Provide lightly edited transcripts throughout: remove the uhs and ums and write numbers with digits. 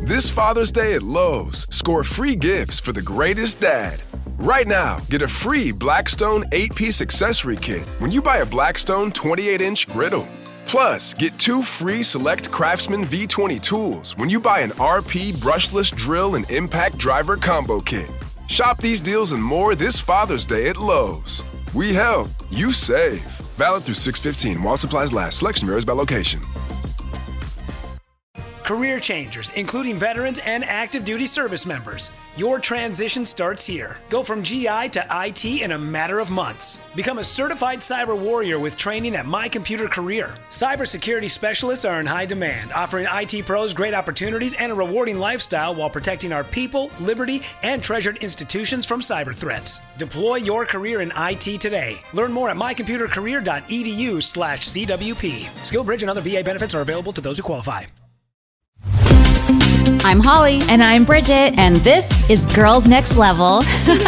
This Father's Day at Lowe's, score free gifts for the greatest dad. Right now, get a free Blackstone 8-piece accessory kit when you buy a Blackstone 28-inch griddle. Plus, get 2 free select Craftsman V20 tools when you buy an RP brushless drill and impact driver combo kit. Shop these deals and more this Father's Day at Lowe's. We help, you save. Valid through 6/15 while supplies last. Selection varies by location. Career changers, including veterans and active duty service members. Your transition starts here. Go from GI to IT in a matter of months. Become a certified cyber warrior with training at My Computer Career. Cybersecurity specialists are in high demand, offering IT pros great opportunities and a rewarding lifestyle while protecting our people, liberty, and treasured institutions from cyber threats. Deploy your career in IT today. Learn more at mycomputercareer.edu/CWP. SkillBridge and other VA benefits are available to those who qualify. I'm Holly. And I'm Bridget. And this is Girls Next Level.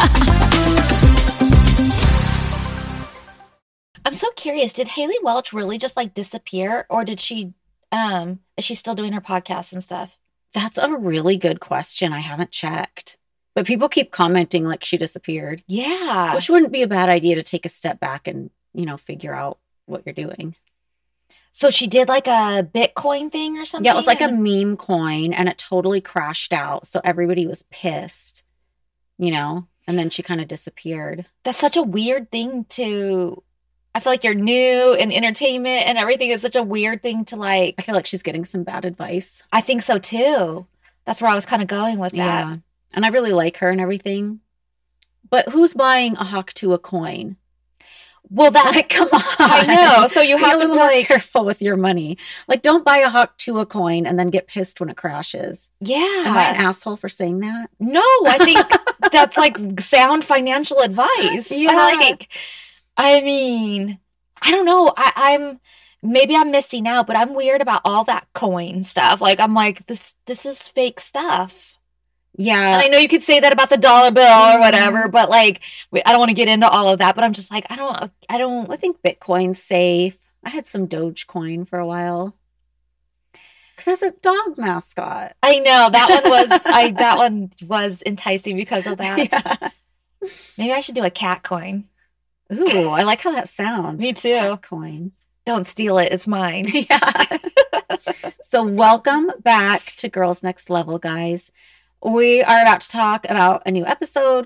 I'm so curious. Did Haley Welch really just like disappear, or did she? Is she still doing her podcast and stuff? That's a really good question. I haven't checked, but people keep commenting like she disappeared. Yeah, which wouldn't be a bad idea to take a step back and figure out what you're doing. So she did like a Bitcoin thing or something? Yeah, it was like a meme coin and it totally crashed out. So everybody was pissed, and then she kind of disappeared. That's such a weird thing to, I feel like you're new in entertainment and everything is such a weird thing to like. I feel like she's getting some bad advice. I think so too. That's where I was kind of going with that. Yeah. And I really like her and everything. But who's buying a Haktua coin? Well, that like, come on. I know. So you have to be like careful with your money. Like, don't buy a Haktua coin and then get pissed when it crashes. Yeah. Am I an asshole for saying that? No, I think that's like sound financial advice. Yeah. I mean, I don't know. Maybe I'm missing out, but I'm weird about all that coin stuff. Like, I'm like, this is fake stuff. Yeah. And I know you could say that about the dollar bill or whatever, but like, I don't want to get into all of that, but I'm just like, I think Bitcoin's safe. I had some Dogecoin for a while. Because that's a dog mascot. I know that one was enticing because of that. Yeah. Maybe I should do a cat coin. Ooh, I like how that sounds. Me too. Cat coin. Don't steal it. It's mine. Yeah. So welcome back to Girls Next Level, guys. We are about to talk about a new episode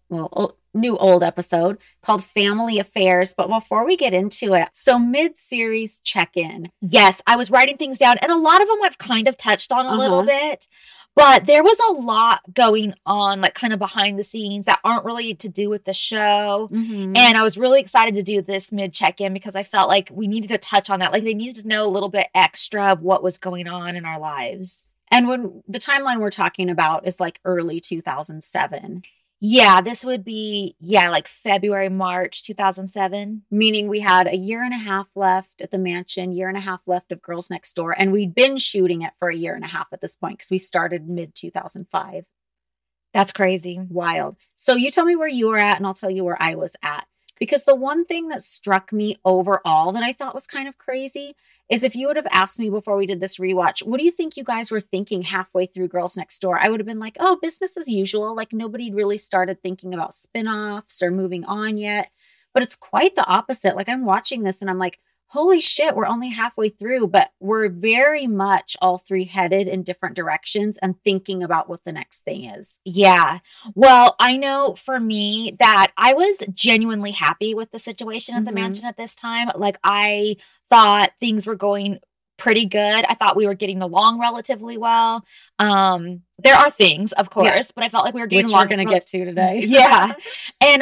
old episode called Family Affairs. But before we get into it, so mid-series check-in. Yes, I was writing things down, and a lot of them I've kind of touched on a little bit. But there was a lot going on, like kind of behind the scenes that aren't really to do with the show. Mm-hmm. And I was really excited to do this mid check-in because I felt like we needed to touch on that. Like they needed to know a little bit extra of what was going on in our lives. And when the timeline we're talking about is like early 2007. Yeah, this would be, like February, March 2007. Meaning we had a year and a half left at the mansion, year and a half left of Girls Next Door. And we'd been shooting it for a year and a half at this point because we started mid-2005. That's crazy. Wild. So you tell me where you were at and I'll tell you where I was at. Because the one thing that struck me overall that I thought was kind of crazy is if you would have asked me before we did this rewatch, what do you think you guys were thinking halfway through Girls Next Door? I would have been like, oh, business as usual. Like nobody really started thinking about spinoffs or moving on yet. But it's quite the opposite. Like I'm watching this and I'm like, holy shit, we're only halfway through, but we're very much all three headed in different directions and thinking about what the next thing is. Yeah. Well, I know for me that I was genuinely happy with the situation at the mansion at this time. Like I thought things were going pretty good. I thought we were getting along relatively well. There are things, of course, but I felt like we were getting along. Which we're going to get to today. Yeah. And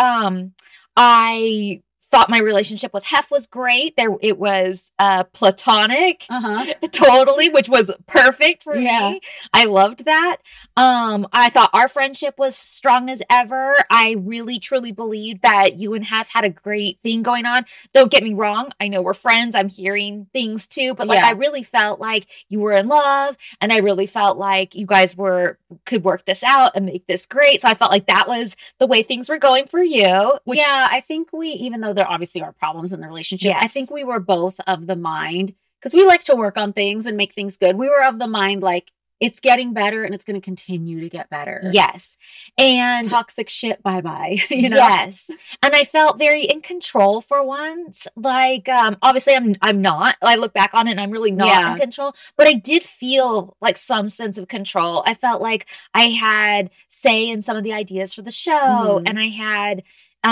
I thought my relationship with Hef was great. It was platonic, totally, which was perfect for me. I loved that. I thought our friendship was strong as ever. I really, truly believed that you and Hef had a great thing going on. Don't get me wrong. I know we're friends. I'm hearing things too, but I really felt like you were in love, and I really felt like you guys could work this out and make this great. So I felt like that was the way things were going for you. I think even though there obviously are problems in the relationship, I think we were both of the mind, because we like to work on things and make things good. We were of the mind, like, it's getting better and it's going to continue to get better. Yes. And toxic shit, bye-bye. You know? Yes. And I felt very in control for once. Like, obviously I'm not. I look back on it and I'm really not in control, but I did feel like some sense of control. I felt like I had say in some of the ideas for the show, and I had,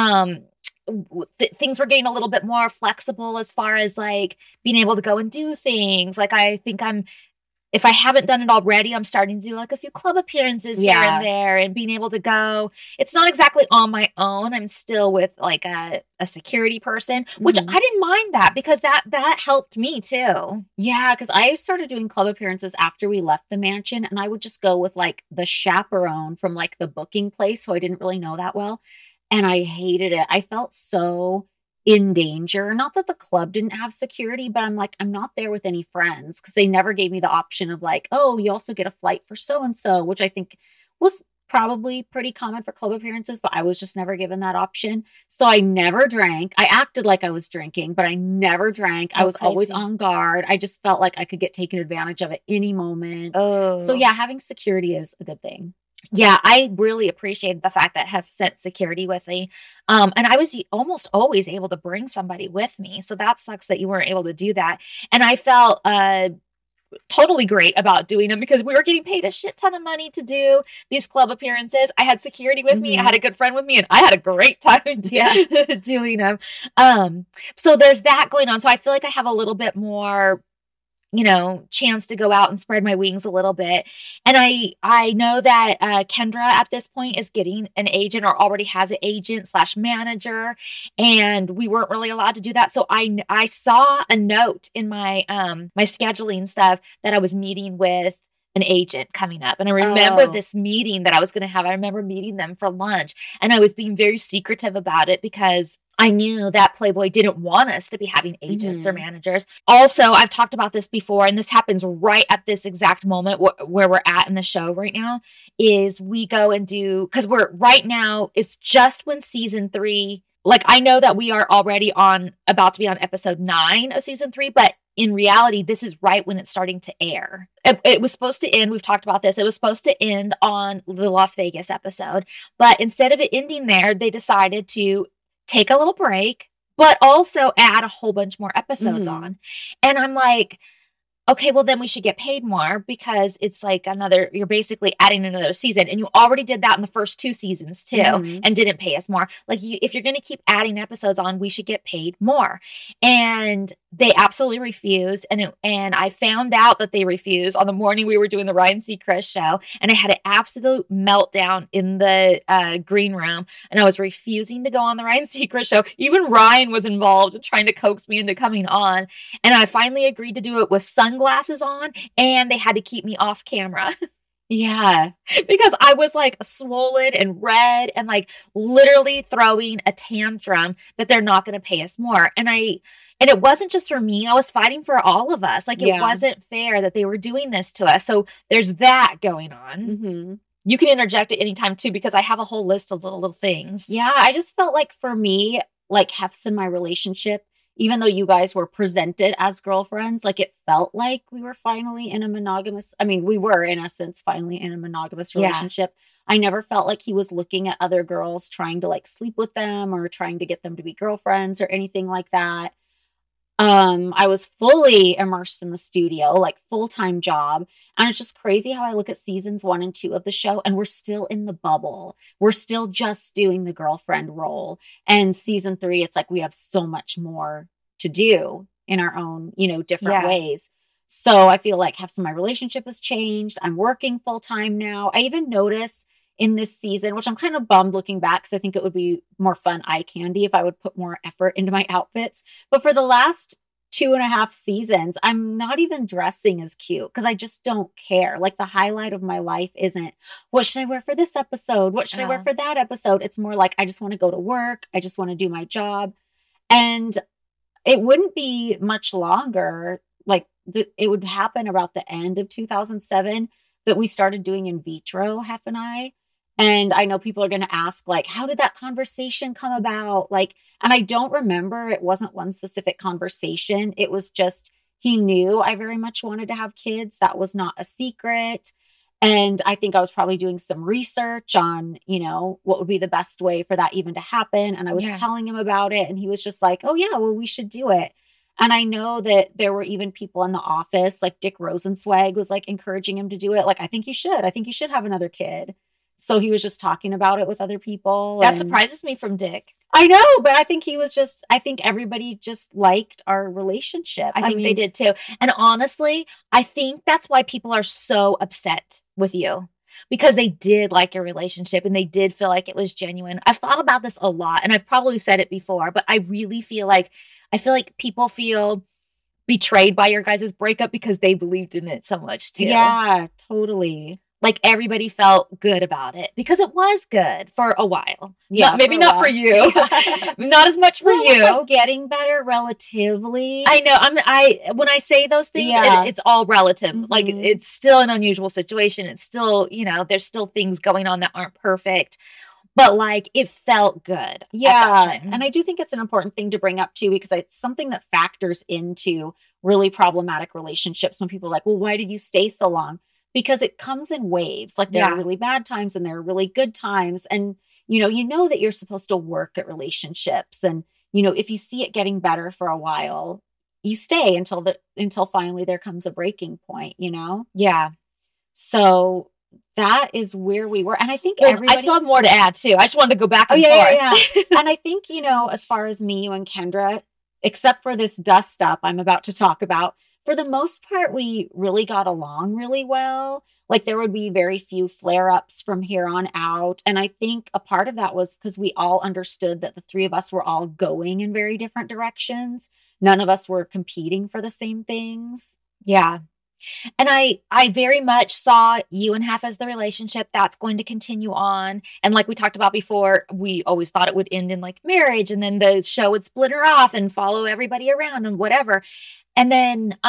things were getting a little bit more flexible as far as like being able to go and do things. Like, I think if I haven't done it already, I'm starting to do like a few club appearances here and there and being able to go. It's not exactly on my own. I'm still with like a security person, which I didn't mind that because that helped me too. Yeah, because I started doing club appearances after we left the mansion, and I would just go with like the chaperone from like the booking place, so I didn't really know that well. And I hated it. I felt so in danger. Not that the club didn't have security, but I'm like, I'm not there with any friends because they never gave me the option of like, oh, you also get a flight for so-and-so, which I think was probably pretty common for club appearances, but I was just never given that option. So I never drank. I acted like I was drinking, but I never drank. I was always on guard. I just felt like I could get taken advantage of at any moment. Oh. So yeah, having security is a good thing. Yeah, I really appreciated the fact that Hef sent security with me. And I was almost always able to bring somebody with me. So that sucks that you weren't able to do that. And I felt totally great about doing them because we were getting paid a shit ton of money to do these club appearances. I had security with me. I had a good friend with me, and I had a great time doing them. So there's that going on. So I feel like I have a little bit more chance to go out and spread my wings a little bit. And I know that Kendra at this point is getting an agent or already has an agent / manager. And we weren't really allowed to do that. So I saw a note in my, my scheduling stuff that I was meeting with an agent coming up. And I remember this meeting that I was going to have. I remember meeting them for lunch, and I was being very secretive about it because I knew that Playboy didn't want us to be having agents or managers. Also, I've talked about this before, and this happens right at this exact moment where we're at in the show right now, is we go and do, because we're right now, it's just when season 3, like I know that we are already about to be on episode 9 of season 3, but in reality, this is right when it's starting to air. It was supposed to end. We've talked about this. It was supposed to end on the Las Vegas episode, but instead of it ending there, they decided to take a little break, but also add a whole bunch more episodes on. And I'm like, okay, well then we should get paid more because it's like you're basically adding another season, and you already did that in the first 2 seasons too, and didn't pay us more. Like if you're going to keep adding episodes on, we should get paid more. And they absolutely refused. And I found out that they refused on the morning we were doing the Ryan Seacrest show. And I had an absolute meltdown in the green room. And I was refusing to go on the Ryan Seacrest show. Even Ryan was involved in trying to coax me into coming on. And I finally agreed to do it with sunglasses on. And they had to keep me off camera. Yeah. Because I was like swollen and red and like literally throwing a tantrum that they're not going to pay us more. And it wasn't just for me. I was fighting for all of us. Like it wasn't fair that they were doing this to us. So there's that going on. You can interject at any time too, because I have a whole list of little things. Yeah. I just felt like for me, like Hef's in my relationship, even though you guys were presented as girlfriends, like it felt like we were finally in a monogamous, we were in essence finally in a monogamous relationship. I never felt like he was looking at other girls trying to like sleep with them or trying to get them to be girlfriends or anything like that. I was fully immersed in the studio, like full-time job. And it's just crazy how I look at seasons 1 and 2 of the show and we're still in the bubble. We're still just doing the girlfriend role. And season 3, it's like we have so much more to do in our own, different ways. So I feel like my relationship has changed. I'm working full-time now. I even notice in this season, which I'm kind of bummed looking back because I think it would be more fun eye candy if I would put more effort into my outfits. But for the last 2.5 seasons, I'm not even dressing as cute because I just don't care. Like the highlight of my life isn't what should I wear for this episode? What should I wear for that episode? It's more like I just want to go to work. I just want to do my job. And it wouldn't be much longer. Like it would happen about the end of 2007 that we started doing in vitro, Hef and I. And I know people are going to ask, like, how did that conversation come about? Like, and I don't remember. It wasn't one specific conversation. It was just He knew I very much wanted to have kids. That was not a secret. And I think I was probably doing some research on, what would be the best way for that even to happen. And I was telling him about it. And he was just like, oh, yeah, well, we should do it. And I know that there were even people in the office, like Dick Rosenzweig was like encouraging him to do it. Like, I think you should have another kid. So he was just talking about it with other people. That surprises me from Dick. I know, but I think I think everybody just liked our relationship. I think they did too. And honestly, I think that's why people are so upset with you, because they did like your relationship and they did feel like it was genuine. I've thought about this a lot and I've probably said it before, but I really feel like people feel betrayed by your guys' breakup because they believed in it so much too. Yeah, totally. Like everybody felt good about it because it was good for a while. Yeah, maybe not for you, not as much for you. Like getting better relatively. I know. When I say those things, it's all relative. Mm-hmm. Like it's still an unusual situation. It's still, there's still things going on that aren't perfect. But like it felt good. Yeah. And I do think it's an important thing to bring up too, because it's something that factors into really problematic relationships when people are like, well, why did you stay so long? Because it comes in waves. Like there are really bad times and there are really good times. And, you know that you're supposed to work at relationships. And, if you see it getting better for a while, you stay until finally there comes a breaking point, Yeah. So that is where we were. And I think I still have more to add too. I just wanted to go back and forth. Yeah. And I think, as far as me, you and Kendra, except for this dust up I'm about to talk about, for the most part, we really got along really well. Like there would be very few flare-ups from here on out. And I think a part of that was because we all understood that the three of us were all going in very different directions. None of us were competing for the same things. Yeah. And I very much saw you and Hef as the relationship that's going to continue on. And like we talked about before, we always thought it would end in like marriage and then the show would split her off and follow everybody around and whatever. And then,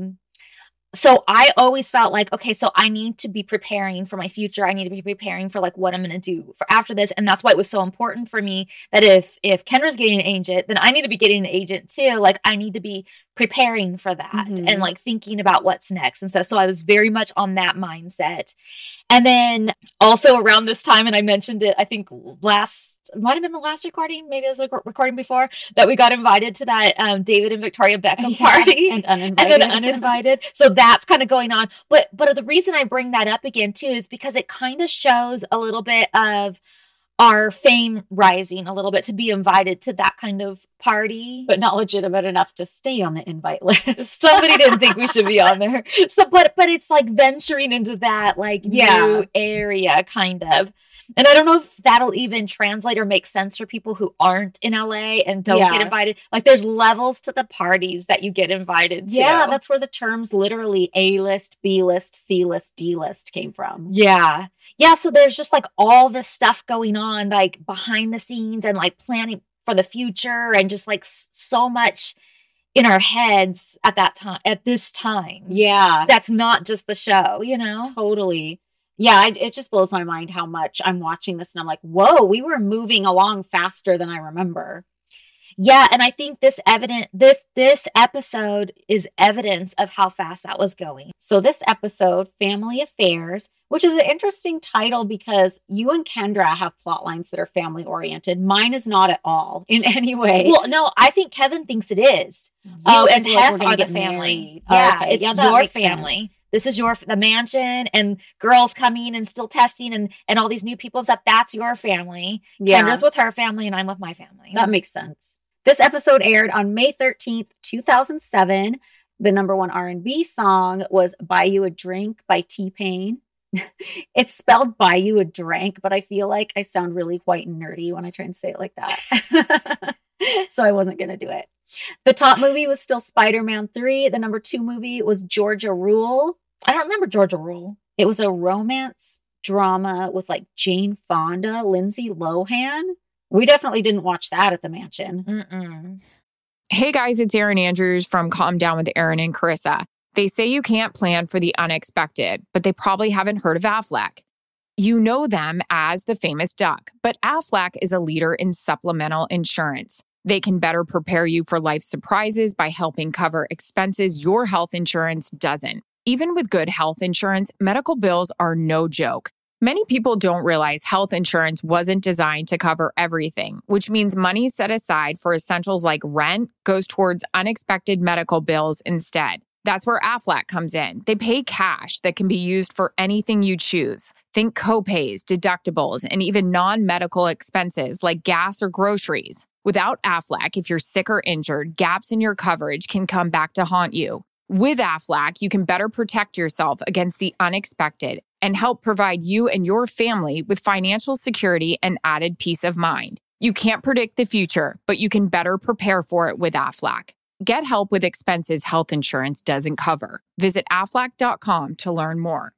so I always felt like, okay, so I need to be preparing for my future. I need to be preparing for like what I'm going to do for after this. And that's why it was so important for me that if Kendra's getting an agent, then I need to be getting an agent too. Like I need to be preparing for that and like thinking about what's next and stuff. So I was very much on that mindset. And then also around this time, and I mentioned it, I think might have been the last recording, maybe it was the recording before, that we got invited to that David and Victoria Beckham party and uninvited. And then uninvited. So that's kind of going on. But the reason I bring that up again too is because it kind of shows a little bit of our fame rising a little bit to be invited to that kind of party. But not legitimate enough to stay on the invite list. Somebody didn't think we should be on there. So, but it's like venturing into that like new area kind of. And I don't know if that'll even translate or make sense for people who aren't in LA and don't get invited. Like there's levels to the parties that you get invited to. Yeah, that's where the terms literally A-list, B-list, C-list, D-list came from. Yeah. Yeah, so there's just like all this stuff going on like behind the scenes and like planning for the future and just like so much in our heads at this time. Yeah. That's not just the show, Totally. Yeah, it just blows my mind how much I'm watching this and I'm like, whoa, we were moving along faster than I remember. Yeah, and I think this episode is evidence of how fast that was going. So this episode, Family Affairs, which is an interesting title because you and Kendra have plot lines that are family oriented. Mine is not at all in any way. Well, no, I think Kevin thinks it is. You and Hef are the family. Yeah, okay. It's your family. Sense. This is the mansion and girls coming and still testing and all these new people and stuff. That's your family. Yeah. Kendra's with her family and I'm with my family. That makes sense. This episode aired on May 13th, 2007. The number one R&B song was Buy You a Drink by T-Pain. It's spelled Buy You a Drink, but I feel like I sound really white and nerdy when I try and say it like that. So I wasn't going to do it. The top movie was still Spider-Man 3. The number 2 movie was Georgia Rule. I don't remember Georgia Rule. It was a romance drama with like Jane Fonda, Lindsay Lohan. We definitely didn't watch that at the mansion. Mm-mm. Hey guys, it's Erin Andrews from Calm Down with Erin and Carissa. They say you can't plan for the unexpected, but they probably haven't heard of Aflac. You know them as the famous duck, but Aflac is a leader in supplemental insurance. They can better prepare you for life's surprises by helping cover expenses your health insurance doesn't. Even with good health insurance, medical bills are no joke. Many people don't realize health insurance wasn't designed to cover everything, which means money set aside for essentials like rent goes towards unexpected medical bills instead. That's where Aflac comes in. They pay cash that can be used for anything you choose. Think copays, deductibles, and even non-medical expenses like gas or groceries. Without Aflac, if you're sick or injured, gaps in your coverage can come back to haunt you. With Aflac, you can better protect yourself against the unexpected and help provide you and your family with financial security and added peace of mind. You can't predict the future, but you can better prepare for it with Aflac. Get help with expenses health insurance doesn't cover. Visit Aflac.com to learn more.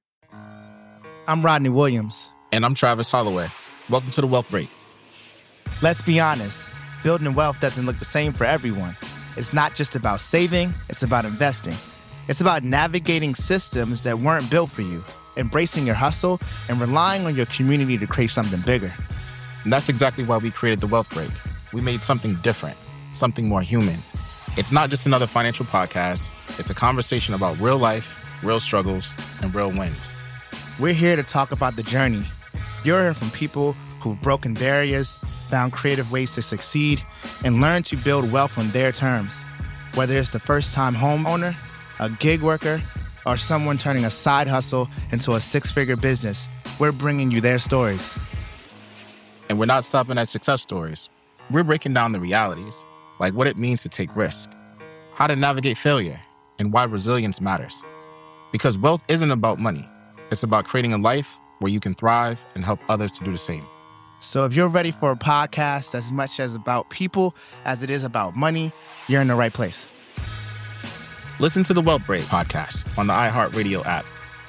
I'm Rodney Williams. And I'm Travis Holloway. Welcome to The Wealth Break. Let's be honest, building wealth doesn't look the same for everyone. It's not just about saving, it's about investing. It's about navigating systems that weren't built for you, embracing your hustle, and relying on your community to create something bigger. And that's exactly why we created The Wealth Break. We made something different, something more human. It's not just another financial podcast. It's a conversation about real life, real struggles, and real wins. We're here to talk about the journey. You're hearing from people who've broken barriers, found creative ways to succeed, and learned to build wealth on their terms. Whether it's the first-time homeowner, a gig worker, or someone turning a side hustle into a six-figure business, we're bringing you their stories. And we're not stopping at success stories. We're breaking down the realities, like what it means to take risk, how to navigate failure, and why resilience matters. Because wealth isn't about money. It's about creating a life where you can thrive and help others to do the same. So if you're ready for a podcast as much as about people as it is about money, you're in the right place. Listen to the Wealth Break podcast on the iHeartRadio app.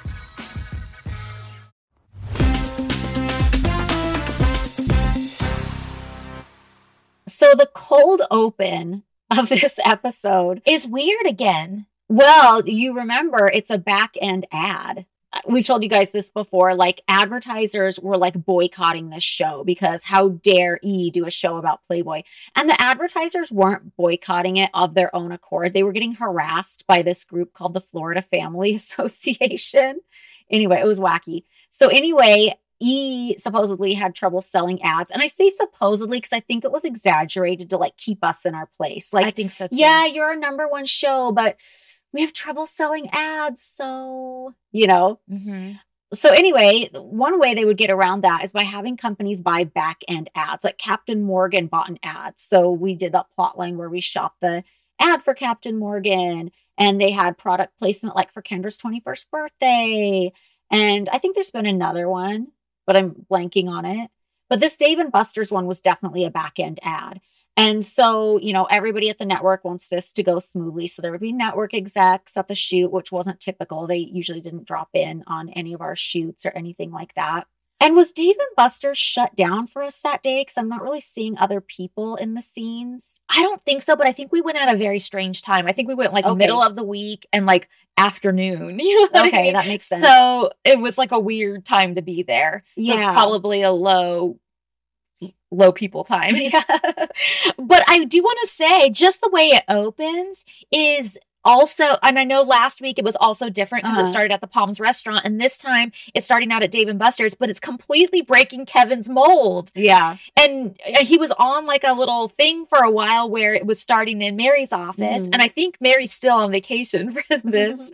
So the cold open of this episode is weird again. Well, you remember it's a back end ad. We've told you guys this before, like advertisers were like boycotting this show because how dare E do a show about Playboy? And the advertisers weren't boycotting it of their own accord. They were getting harassed by this group called the Florida Family Association. Anyway, it was wacky. So anyway, E supposedly had trouble selling ads. And I say supposedly because I think it was exaggerated to like keep us in our place. Like, I think so too. Yeah, you're our number one show, but we have trouble selling ads. So, you know. Mm-hmm. So anyway, one way they would get around that is by having companies buy back end ads. Like Captain Morgan bought an ad. So we did that plot line where we shot the ad for Captain Morgan and they had product placement like for Kendra's 21st birthday. And I think there's been another one, but I'm blanking on it. But this Dave & Buster's one was definitely a back end ad. And so, you know, everybody at the network wants this to go smoothly. So there would be network execs at the shoot, which wasn't typical. They usually didn't drop in on any of our shoots or anything like that. And was Dave & Buster's shut down for us that day? Because I'm not really seeing other people in the scenes. I don't think so, but I think we went at a very strange time. I think we went like middle of the week and like afternoon. You know what I mean? That makes sense. So it was like a weird time to be there. So it's probably a low people time. Yeah. But I do want to say just the way it opens is also, and I know last week it was also different because it started at the Palms restaurant and this time it's starting out at Dave & Buster's, but it's completely breaking Kevin's mold. Yeah. And he was on like a little thing for a while where it was starting in Mary's office. And I think Mary's still on vacation for this.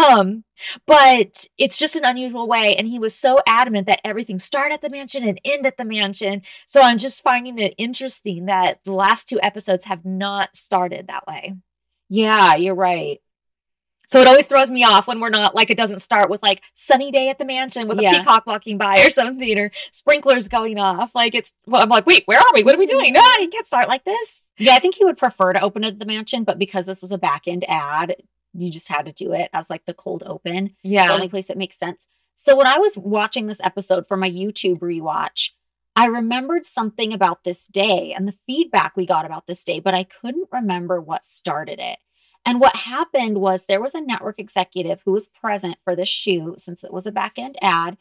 But it's just an unusual way. And he was so adamant that everything start at the mansion and end at the mansion. So I'm just finding it interesting that the last two episodes have not started that way. Yeah, you're right. So it always throws me off when we're not like, it doesn't start with like sunny day at the mansion with a peacock walking by or something or sprinklers going off. Like I'm like, wait, where are we? What are we doing? No, you can't start like this. Yeah, I think he would prefer to open at the mansion, but because this was a back end ad, you just had to do it as like the cold open. Yeah. It's the only place that makes sense. So when I was watching this episode for my YouTube rewatch, I remembered something about this day and the feedback we got about this day, but I couldn't remember what started it. And what happened was there was a network executive who was present for the shoot since it was a back end ad.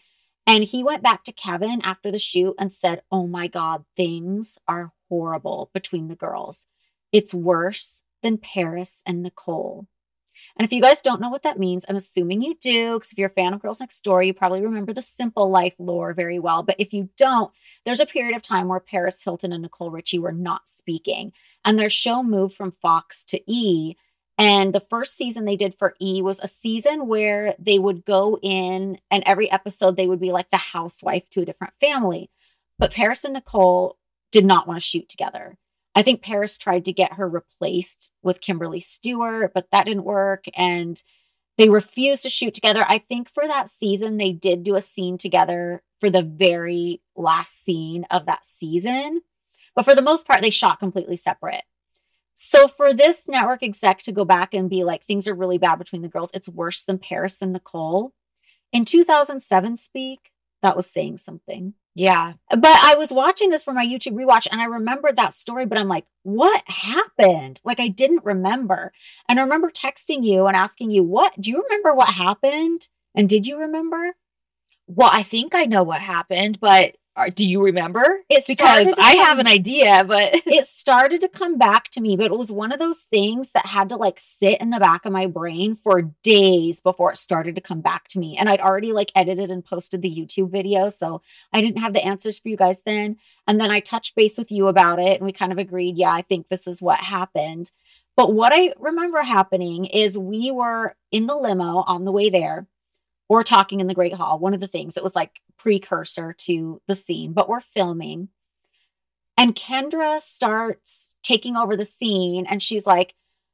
And he went back to Kevin after the shoot and said, oh my God, things are horrible between the girls. It's worse than Paris and Nicole. And if you guys don't know what that means, I'm assuming you do, because if you're a fan of Girls Next Door, you probably remember the Simple Life lore very well. But if you don't, there's a period of time where Paris Hilton and Nicole Richie were not speaking, and their show moved from Fox to E! And the first season they did for E! Was a season where they would go in, and every episode they would be like the housewife to a different family. But Paris and Nicole did not want to shoot together. I think Paris tried to get her replaced with Kimberly Stewart, but that didn't work. And they refused to shoot together. I think for that season, they did do a scene together for the very last scene of that season. But for the most part, they shot completely separate. So for this network exec to go back and be like, things are really bad between the girls, it's worse than Paris and Nicole. In 2007 speak, that was saying something. Yeah. But I was watching this for my YouTube rewatch and I remembered that story, but I'm like, what happened? Like, I didn't remember. And I remember texting you and asking you, do you remember what happened? And did you remember? Well, I think I know what happened, but do you remember? Because I have an idea, but it started to come back to me, but it was one of those things that had to like sit in the back of my brain for days before it started to come back to me. And I'd already like edited and posted the YouTube video, so I didn't have the answers for you guys then. And then I touched base with you about it and we kind of agreed, yeah, I think this is what happened. But what I remember happening is we were in the limo on the way there, or talking in the Great Hall. One of the things, it was like precursor to the scene, but we're filming. And Kendra starts taking over the scene and she's like,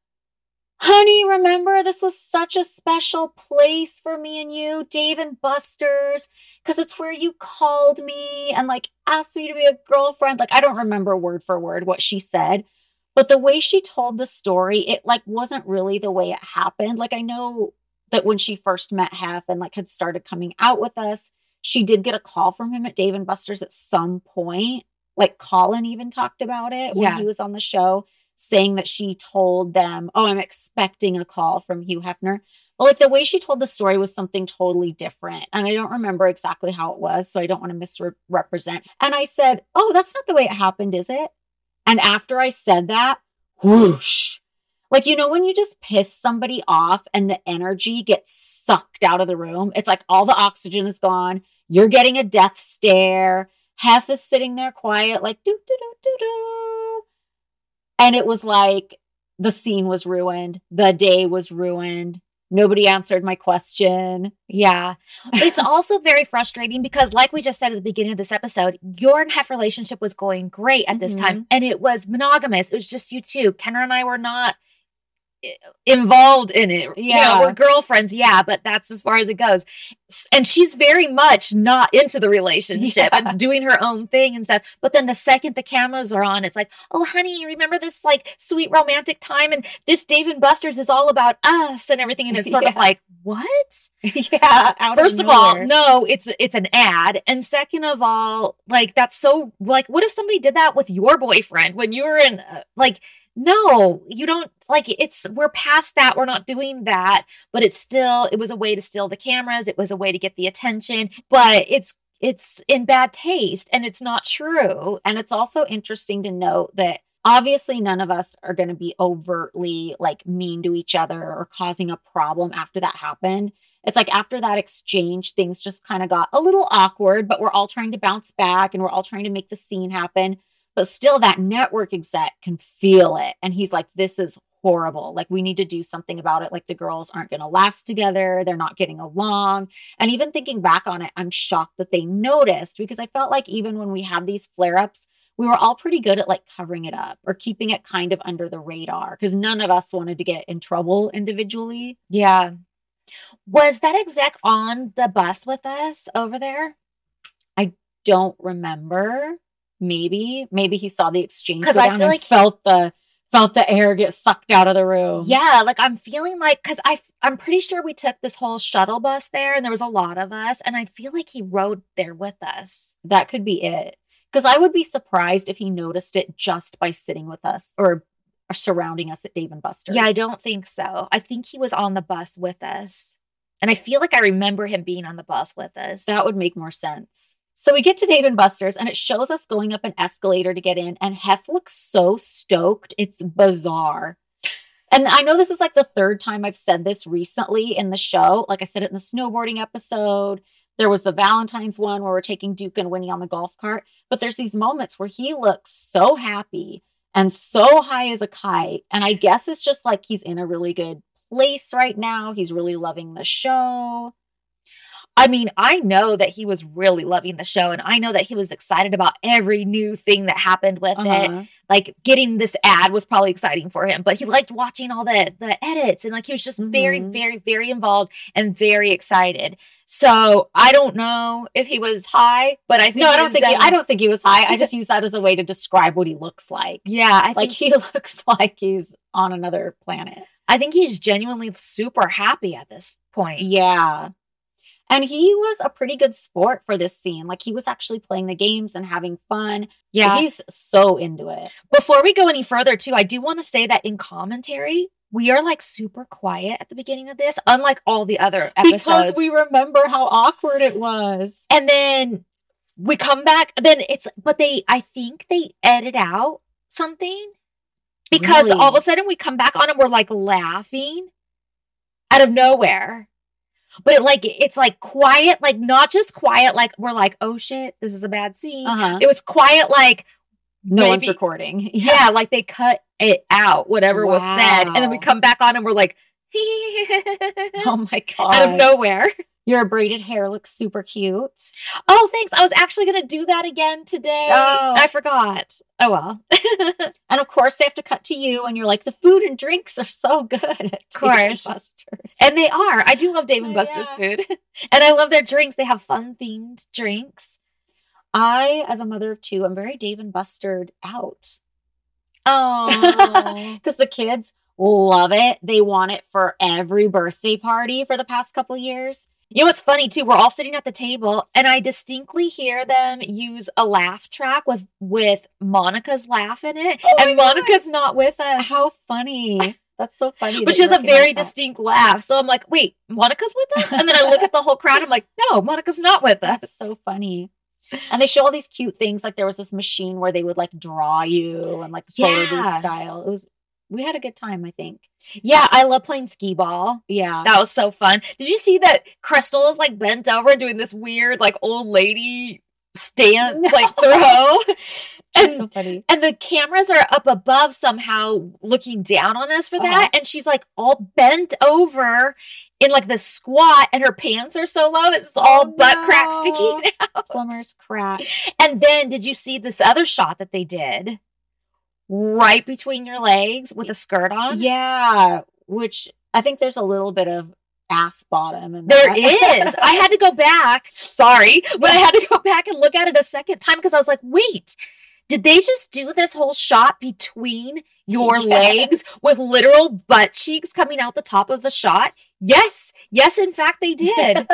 honey, remember this was such a special place for me and you, Dave and Buster's, because it's where you called me and like asked me to be a girlfriend. Like, I don't remember word for word what she said, but the way she told the story, it like wasn't really the way it happened. Like, I know that when she first met Hef and like had started coming out with us, she did get a call from him at Dave and Buster's at some point. Like Colin even talked about it when he was on the show, saying that she told them, oh, I'm expecting a call from Hugh Hefner. But like the way she told the story was something totally different. And I don't remember exactly how it was, so I don't want to misrepresent. And I said, oh, that's not the way it happened, is it? And after I said that, whoosh. Like, you know, when you just piss somebody off and the energy gets sucked out of the room, it's like all the oxygen is gone. You're getting a death stare. Hef is sitting there quiet, like, do, do, do, do, do. And it was like the scene was ruined. The day was ruined. Nobody answered my question. Yeah. It's also very frustrating because like we just said at the beginning of this episode, your and Hef relationship was going great at this time. And it was monogamous. It was just you two. Kendra and I were not involved in it. Yeah. You know, we're girlfriends. Yeah. But that's as far as it goes. And she's very much not into the relationship and doing her own thing and stuff. But then the second the cameras are on, it's like, oh, honey, remember this like sweet romantic time? And this Dave and Buster's is all about us and everything. And it's sort of like, what? First of all, no, it's an ad. And second of all, like, that's so like, what if somebody did that with your boyfriend when you were in like, no, you don't like we're past that. We're not doing that, but it was a way to steal the cameras. It was a way to get the attention, but it's in bad taste and it's not true. And it's also interesting to note that obviously none of us are going to be overtly like mean to each other or causing a problem after that happened. It's like after that exchange, things just kind of got a little awkward, but we're all trying to bounce back and we're all trying to make the scene happen. But still, that network exec can feel it. And he's like, this is horrible. Like, we need to do something about it. Like, the girls aren't going to last together. They're not getting along. And even thinking back on it, I'm shocked that they noticed, because I felt like even when we had these flare-ups, we were all pretty good at like covering it up or keeping it kind of under the radar because none of us wanted to get in trouble individually. Yeah. Was that exec on the bus with us over there? I don't remember. Maybe he saw the exchange because I feel like felt the air get sucked out of the room. Yeah, like I'm feeling like because I'm pretty sure we took this whole shuttle bus there, and there was a lot of us, and I feel like he rode there with us. That could be it. Because I would be surprised if he noticed it just by sitting with us or surrounding us at Dave and Buster's. Yeah, I don't think so. I think he was on the bus with us. And I feel like I remember him being on the bus with us. That would make more sense. So we get to Dave & Buster's and it shows us going up an escalator to get in, and Hef looks so stoked. It's bizarre. And I know this is like the third time I've said this recently in the show. Like I said it in the snowboarding episode. There was the Valentine's one where we're taking Duke and Winnie on the golf cart. But there's these moments where he looks so happy and so high as a kite. And I guess it's just like he's in a really good place right now. He's really loving the show. I mean, I know that he was really loving the show, and I know that he was excited about every new thing that happened with it. Like getting this ad was probably exciting for him, but he liked watching all the edits, and like he was just very, very, very involved and very excited. So I don't know if he was high, but I think I don't think he was high. I just use that as a way to describe what he looks like. Yeah, I think he looks like he's on another planet. I think he's genuinely super happy at this point. Yeah. And he was a pretty good sport for this scene. Like, he was actually playing the games and having fun. Yeah. He's so into it. Before we go any further, too, I do want to say that in commentary, we are like super quiet at the beginning of this, unlike all the other episodes. Because we remember how awkward it was. And then we come back, I think they edit out something. Because all of a sudden we come back on and we're like laughing out of nowhere. But it's like quiet, like not just quiet, like we're like, oh shit, this is a bad scene. It was quiet, like no one's recording. Yeah, like they cut it out, whatever was said. And then we come back on and we're like, oh my God. Out of nowhere. Your braided hair looks super cute. Oh, thanks. I was actually going to do that again today. Oh. I forgot. Oh, well. And of course, they have to cut to you, and you're like, the food and drinks are so good at Dave & Buster's. And they are. I do love Dave & Buster's food. And I love their drinks. They have fun-themed drinks. I, as a mother of two, I'm very Dave & Bustered out. Oh. Because the kids love it. They want it for every birthday party for the past couple years. You know what's funny, too? We're all sitting at the table, and I distinctly hear them use a laugh track with Monica's laugh in it. Oh, and Monica's not with us. How funny. That's so funny. But she has a very distinct laugh. So I'm like, wait, Monica's with us? And then I look at the whole crowd. I'm like, no, Monica's not with us. That's so funny. And they show all these cute things. Like there was this machine where they would like draw you and like photo booth style. We had a good time, I think. Yeah, I love playing skee ball. Yeah. That was so fun. Did you see that Crystal is like bent over and doing this weird like old lady stance like throw? That's so funny. And the cameras are up above somehow looking down on us for that. And she's like all bent over in like the squat, and her pants are so low that it's all butt crack sticking out. Plumber's crack. And then did you see this other shot that they did? Right between your legs with a skirt on? Yeah, which I think there's a little bit of ass bottom. In there is. I had to go back. Sorry, but I had to go back and look at it a second time because I was like, wait, did they just do this whole shot between your legs with literal butt cheeks coming out the top of the shot? Yes, in fact, they did.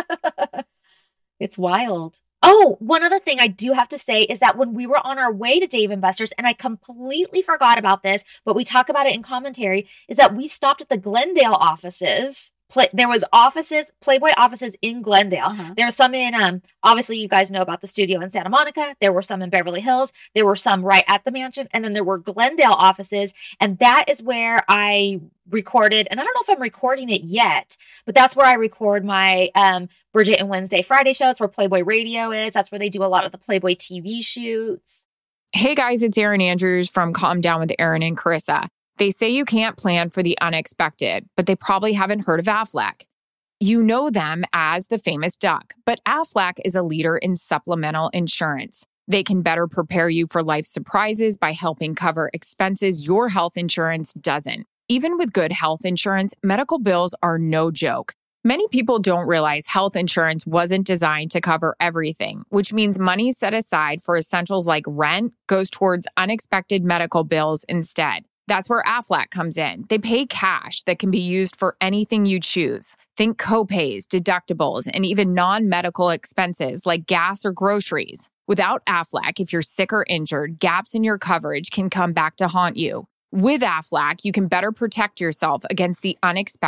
It's wild. Oh, one other thing I do have to say is that when we were on our way to Dave & Buster's, and I completely forgot about this, but we talk about it in commentary, is that we stopped at the Glendale offices. There was Playboy offices in Glendale. There were some in, obviously you guys know about the studio in Santa Monica. There were some in Beverly Hills. There were some right at the mansion. And then there were Glendale offices. And that is where I recorded, and I don't know if I'm recording it yet, but that's where I record my Bridget and Wednesday Friday show. That's where Playboy Radio is. That's where they do a lot of the Playboy TV shoots. Hey guys, it's Erin Andrews from Calm Down with Erin and Carissa. They say you can't plan for the unexpected, but they probably haven't heard of Aflac. You know them as the famous duck, but Aflac is a leader in supplemental insurance. They can better prepare you for life's surprises by helping cover expenses your health insurance doesn't. Even with good health insurance, medical bills are no joke. Many people don't realize health insurance wasn't designed to cover everything, which means money set aside for essentials like rent goes towards unexpected medical bills instead. That's where Aflac comes in. They pay cash that can be used for anything you choose. Think copays, deductibles, and even non-medical expenses like gas or groceries. Without Aflac, if you're sick or injured, gaps in your coverage can come back to haunt you. With Aflac, you can better protect yourself against the unexpected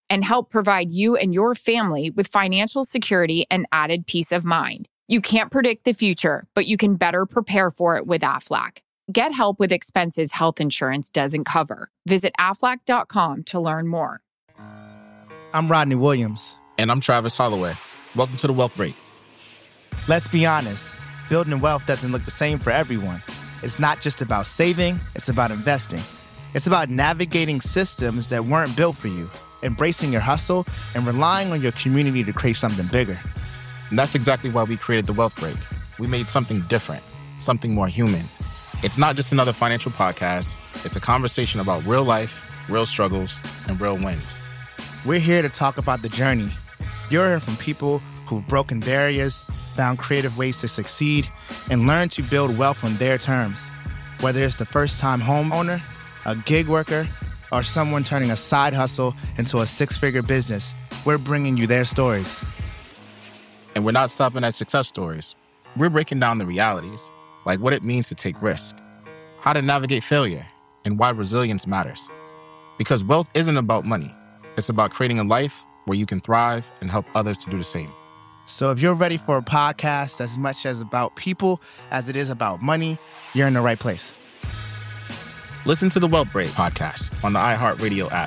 and help provide you and your family with financial security and added peace of mind. You can't predict the future, but you can better prepare for it with Aflac. Get help with expenses health insurance doesn't cover. Visit Aflac.com to learn more. I'm Rodney Williams. And I'm Travis Holloway. Welcome to The Wealth Break. Let's be honest, building wealth doesn't look the same for everyone. It's not just about saving, it's about investing. It's about navigating systems that weren't built for you, embracing your hustle, and relying on your community to create something bigger. And that's exactly why we created The Wealth Break. We made something different, something more human. It's not just another financial podcast. It's a conversation about real life, real struggles, and real wins. We're here to talk about the journey. You're hearing from people who've broken barriers, found creative ways to succeed, and learned to build wealth on their terms. Whether it's the first-time homeowner, a gig worker, or someone turning a side hustle into a six-figure business, we're bringing you their stories. And we're not stopping at success stories. We're breaking down the realities, like what it means to take risk, how to navigate failure, and why resilience matters. Because wealth isn't about money. It's about creating a life where you can thrive and help others to do the same. So if you're ready for a podcast as much as about people as it is about money, you're in the right place. Listen to the Wealth Break podcast on the iHeartRadio app.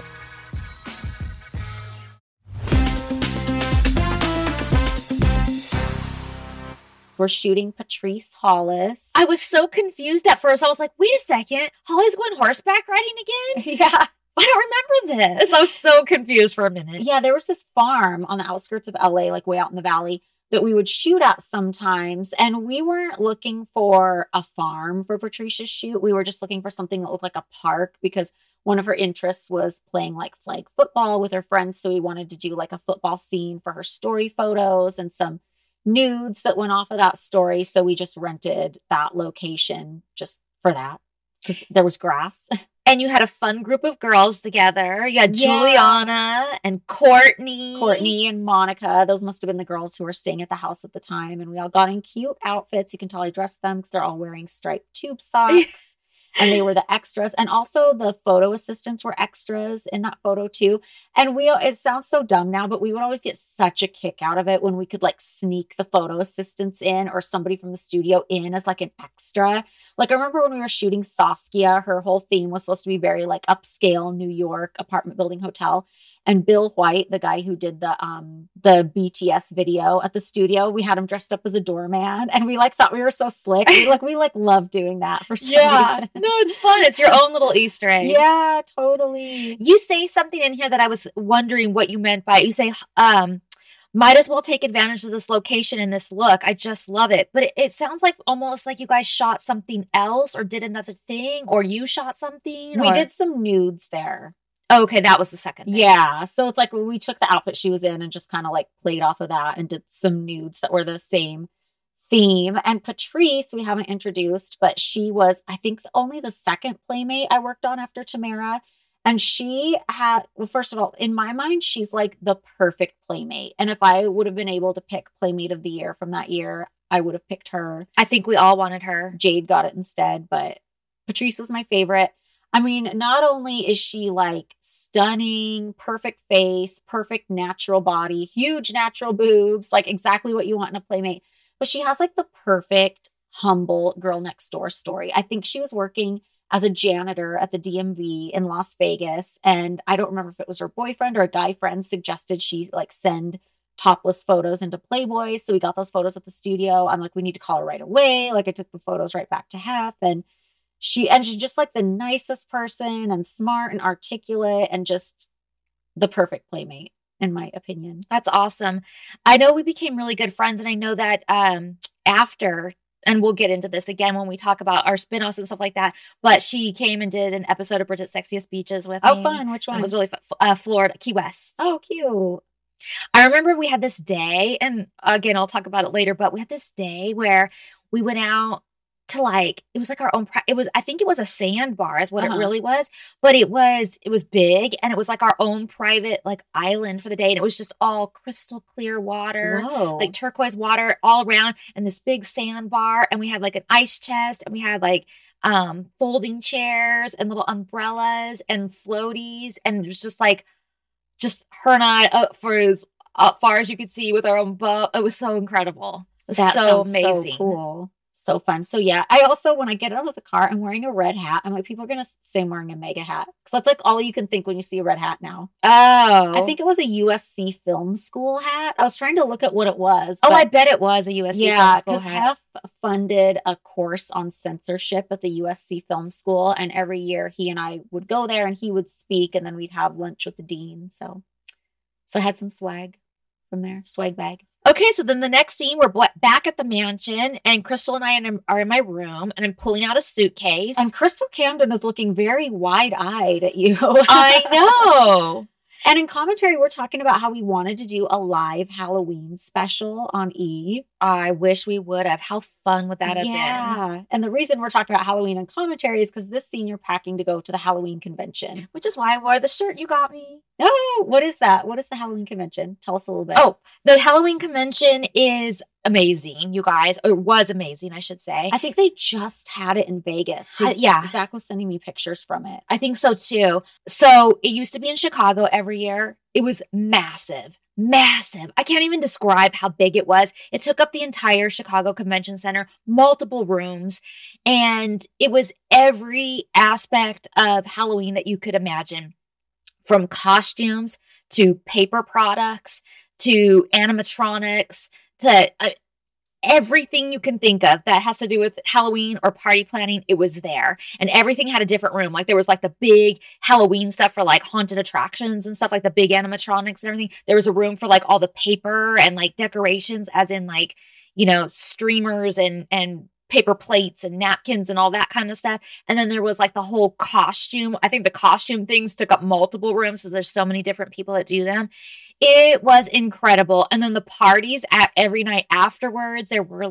We're shooting Patrice Hollis. I was so confused at first. I was like, wait a second. Holly's going horseback riding again? Yeah. I don't remember this. I was so confused for a minute. Yeah, there was this farm on the outskirts of LA, like way out in the valley, that we would shoot at sometimes. And we weren't looking for a farm for Patricia's shoot. We were just looking for something that looked like a park because one of her interests was playing like flag football with her friends. So we wanted to do like a football scene for her story photos and some nudes that went off of that story. So we just rented that location just for that because there was grass. And you had a fun group of girls together. You had Juliana and Courtney and Monica. Those must have been the girls who were staying at the house at the time. And we all got in cute outfits. You can tell I dressed them because they're all wearing striped tube socks. And they were the extras. And also the photo assistants were extras in that photo too. And it sounds so dumb now, but we would always get such a kick out of it when we could like sneak the photo assistants in or somebody from the studio in as like an extra. Like I remember when we were shooting Saskia, her whole theme was supposed to be very like upscale New York apartment building hotel. And Bill White, the guy who did the BTS video at the studio, we had him dressed up as a doorman, and we like thought we were so slick. We love doing that for some reason. No, it's fun. It's your own little Easter egg. Yeah, totally. You say something in here that I was wondering what you meant by it. You say, might as well take advantage of this location and this look. I just love it. But it sounds like almost like you guys shot something else or did another thing, or you shot something. We did some nudes there. Okay, that was the second thing. Yeah. So it's like we took the outfit she was in and just kind of like played off of that and did some nudes that were the same theme. And Patrice, we haven't introduced, but she was, I think, only the second playmate I worked on after Tamara. And she had, well, first of all, in my mind, she's like the perfect playmate. And if I would have been able to pick Playmate of the Year from that year, I would have picked her. I think we all wanted her. Jade got it instead, but Patrice was my favorite. I mean, not only is she like stunning, perfect face, perfect natural body, huge natural boobs, like exactly what you want in a playmate, but she has like the perfect, humble girl next door story. I think she was working as a janitor at the DMV in Las Vegas. And I don't remember if it was her boyfriend or a guy friend suggested she like send topless photos into Playboy. So we got those photos at the studio. I'm like, we need to call her right away. Like I took the photos right back to Hef, and she's just like the nicest person and smart and articulate and just the perfect playmate, in my opinion. That's awesome. I know we became really good friends, and I know that after, and we'll get into this again when we talk about our spin-offs and stuff like that, but she came and did an episode of Bridget's Sexiest Beaches with me. Oh, fun. Which one? It was really fun. Florida, Key West. Oh, cute. I remember we had this day, and again, I'll talk about it later, but we had this day where we went out to like, it was like our own, I think it was a sandbar is what it really was, but it was big, and it was like our own private like island for the day. And it was just all crystal clear water, like turquoise water all around, and this big sandbar. And we had like an ice chest, and we had like folding chairs and little umbrellas and floaties. And it was just like just her and I up for as far as you could see with our own boat. It was so incredible. It was so amazing. So cool. So fun. So yeah, I also, when I get out of the car, I'm wearing a red hat. I'm like, people are going to say I'm wearing a mega hat. Because that's like all you can think when you see a red hat now. Oh. I think it was a USC Film School hat. I was trying to look at what it was. I bet it was a USC Film School hat. Yeah, because Hef funded a course on censorship at the USC Film School. And every year he and I would go there and he would speak. And then we'd have lunch with the dean. So I had some swag from there. Swag bag. Okay, so then the next scene, we're back at the mansion, and Crystal and I are in my room, and I'm pulling out a suitcase. And Crystal Camden is looking very wide-eyed at you. I know. And in commentary, we're talking about how we wanted to do a live Halloween special on E! I wish we would have. How fun would that have been? Yeah. And the reason we're talking about Halloween in commentary is because this scene you're packing to go to the Halloween convention. Which is why I wore the shirt you got me. Oh, what is that? What is the Halloween convention? Tell us a little bit. Oh, the Halloween convention is amazing, you guys. Or was amazing, I should say. I think they just had it in Vegas. Yeah. Zach was sending me pictures from it. I think so too. So it used to be in Chicago every year. It was massive. Massive. I can't even describe how big it was. It took up the entire Chicago Convention Center, multiple rooms, and it was every aspect of Halloween that you could imagine. From costumes to paper products to animatronics to everything you can think of that has to do with Halloween or party planning, it was there. And everything had a different room. Like there was like the big Halloween stuff for like haunted attractions and stuff, like the big animatronics and everything. There was a room for like all the paper and like decorations, as in like, you know, streamers and paper plates and napkins and all that kind of stuff. And then there was like the whole costume. I think the costume things took up multiple rooms because there's so many different people that do them. It was incredible. And then the parties at every night afterwards, there were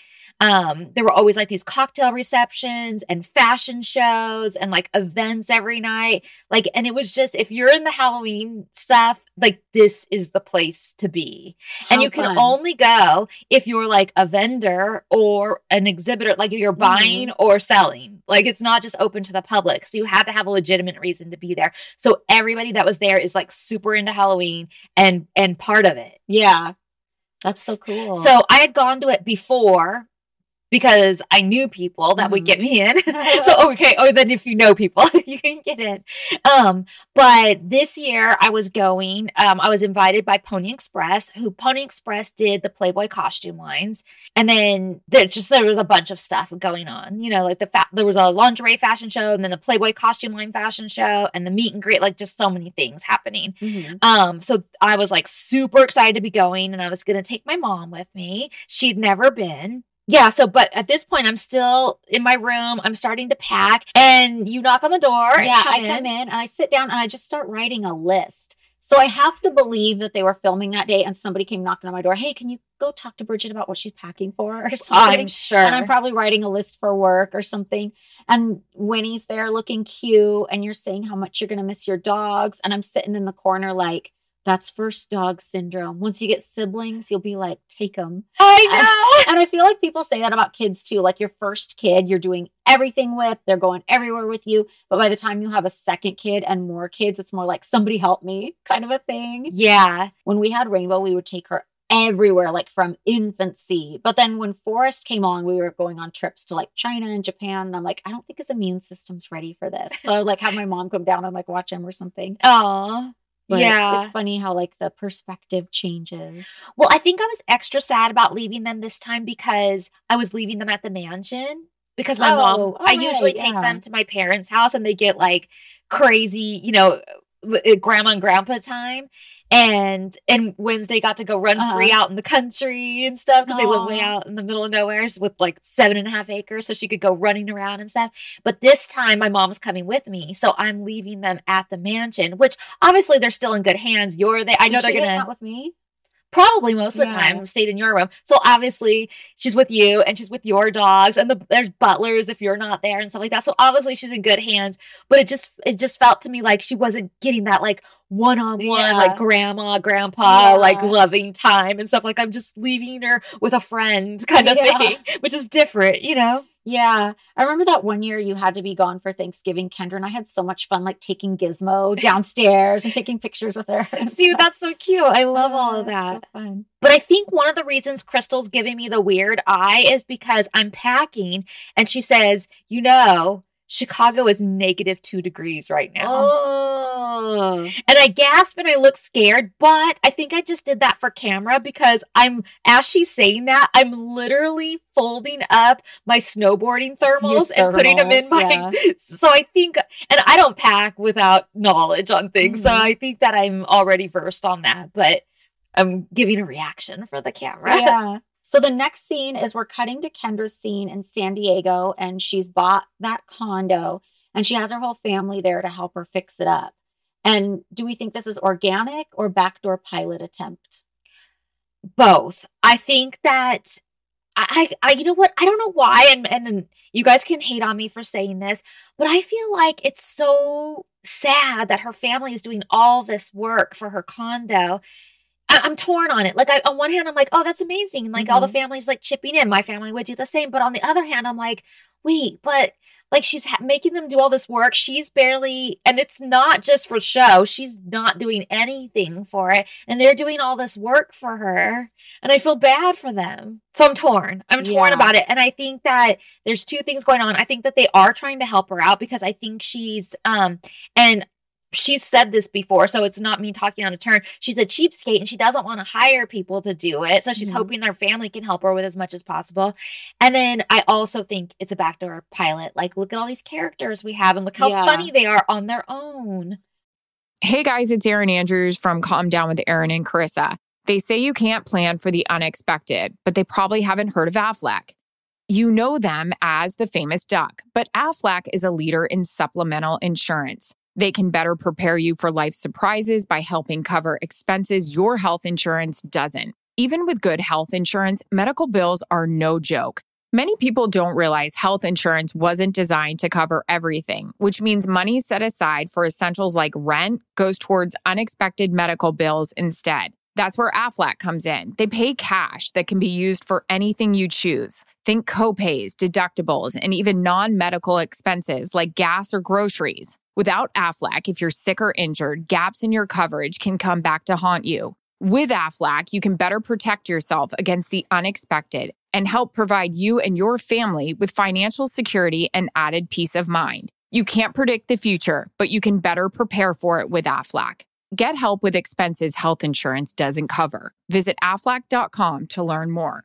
always like these cocktail receptions and fashion shows and like events every night. Like, and it was just, if you're in the Halloween stuff, like this is the place to be. And you can only go if you're like a vendor or an exhibitor, like if you're buying or selling. Like it's not just open to the public. So you had to have a legitimate reason to be there. So everybody that was there is like super into Halloween and part of it. Yeah. That's so cool. So I had gone to it before because I knew people that would get me in. So, okay. Oh, then if you know people, you can get in. But this year I was going, I was invited by Pony Express, who Pony Express did the Playboy costume lines. And then there was a bunch of stuff going on, you know, like there was a lingerie fashion show and then the Playboy costume line fashion show and the meet and greet, like just so many things happening. So I was like super excited to be going and I was going to take my mom with me. She'd never been. Yeah, but at this point, I'm still in my room. I'm starting to pack, and you knock on the door. Yeah, I come in, and I sit down, and I just start writing a list. So I have to believe that they were filming that day, and somebody came knocking on my door. Hey, can you go talk to Bridget about what she's packing for or something? I'm sure. And I'm probably writing a list for work or something. And Winnie's there looking cute, and you're saying how much you're going to miss your dogs. And I'm sitting in the corner like, that's first dog syndrome. Once you get siblings, you'll be like, take them. I know. And I feel like people say that about kids too. Like your first kid, you're doing everything with, they're going everywhere with you. But by the time you have a second kid and more kids, it's more like somebody help me kind of a thing. Yeah. When we had Rainbow, we would take her everywhere, like from infancy. But then when Forrest came along, we were going on trips to like China and Japan. And I'm like, I don't think his immune system's ready for this. So I like have my mom come down and like watch him or something. Aw. But yeah. It's funny how like the perspective changes. Well, I think I was extra sad about leaving them this time because I was leaving them at the mansion because my mom, I usually take them to my parents' house and they get like crazy, you know, grandma and grandpa time. And Wednesday got to go run free out in the country and stuff because they live way out in the middle of nowhere with like 7.5 acres. So she could go running around and stuff. But this time my mom's coming with me. So I'm leaving them at the mansion, which obviously they're still in good hands. You're there. I know they're going to hang out with me. Probably most of the time stayed in your room. So obviously she's with you and she's with your dogs and there's butlers if you're not there and stuff like that. So obviously she's in good hands, but it just felt to me like she wasn't getting that like one-on-one, like grandma, grandpa, like loving time and stuff. Like I'm just leaving her with a friend kind of thing, which is different, you know? Yeah. I remember that one year you had to be gone for Thanksgiving. Kendra and I had so much fun, like taking Gizmo downstairs and taking pictures with her. See, that's so cute. I love all of that. So fun. But I think one of the reasons Crystal's giving me the weird eye is because I'm packing and she says, you know, Chicago is -2 degrees right now. Oh. And I gasp and I look scared, but I think I just did that for camera because as she's saying that, I'm literally folding up my snowboarding thermals and putting them in my, so I think, and I don't pack without knowledge on things. So I think that I'm already versed on that, but I'm giving a reaction for the camera. Yeah. So the next scene is we're cutting to Kendra's scene in San Diego, and she's bought that condo and she has her whole family there to help her fix it up. And do we think this is organic or backdoor pilot attempt? Both. I think that I you know what? I don't know why, and you guys can hate on me for saying this, but I feel like it's so sad that her family is doing all this work for her condo. I'm torn on it. Like on one hand, I'm like, oh, that's amazing. And like all the families like chipping in. My family would do the same. But on the other hand, I'm like, wait, but like she's making them do all this work. She's barely, and it's not just for show. She's not doing anything for it. And they're doing all this work for her. And I feel bad for them. So I'm torn. I'm torn about it. And I think that there's two things going on. I think that they are trying to help her out because I think she's, and she's said this before, so it's not me talking on a turn. She's a cheapskate and she doesn't want to hire people to do it. So she's hoping her family can help her with as much as possible. And then I also think it's a backdoor pilot. Like, look at all these characters we have and look how funny they are on their own. Hey guys, it's Erin Andrews from Calm Down with Erin and Carissa. They say you can't plan for the unexpected, but they probably haven't heard of Aflac. You know them as the famous duck, but Aflac is a leader in supplemental insurance. They can better prepare you for life's surprises by helping cover expenses your health insurance doesn't. Even with good health insurance, medical bills are no joke. Many people don't realize health insurance wasn't designed to cover everything, which means money set aside for essentials like rent goes towards unexpected medical bills instead. That's where Aflac comes in. They pay cash that can be used for anything you choose. Think copays, deductibles, and even non-medical expenses like gas or groceries. Without Aflac, if you're sick or injured, gaps in your coverage can come back to haunt you. With Aflac, you can better protect yourself against the unexpected and help provide you and your family with financial security and added peace of mind. You can't predict the future, but you can better prepare for it with Aflac. Get help with expenses health insurance doesn't cover. Visit Aflac.com to learn more.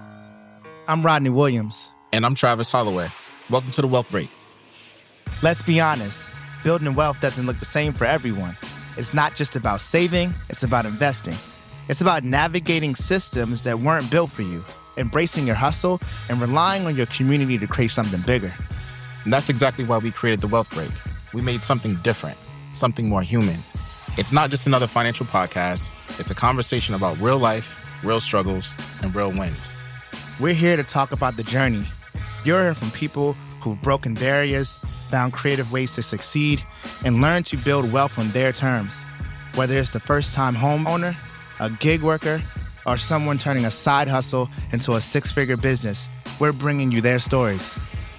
I'm Rodney Williams. And I'm Travis Holloway. Welcome to The Wealth Break. Let's be honest. Building wealth doesn't look the same for everyone. It's not just about saving, it's about investing. It's about navigating systems that weren't built for you, embracing your hustle, and relying on your community to create something bigger. And that's exactly why we created The Wealth Break. We made something different, something more human. It's not just another financial podcast. It's a conversation about real life, real struggles, and real wins. We're here to talk about the journey. You'll hear from people who've broken barriers, found creative ways to succeed, and learned to build wealth on their terms. Whether it's the first-time homeowner, a gig worker, or someone turning a side hustle into a six-figure business, we're bringing you their stories.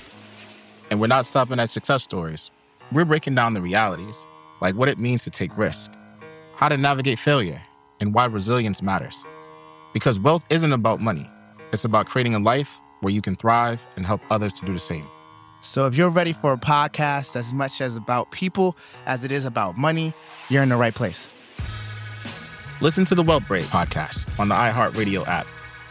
And we're not stopping at success stories. We're breaking down the realities, like what it means to take risk, how to navigate failure, and why resilience matters. Because wealth isn't about money. It's about creating a life where you can thrive and help others to do the same. So if you're ready for a podcast as much as about people as it is about money, you're in the right place. Listen to the Wealth Break podcast on the iHeartRadio app.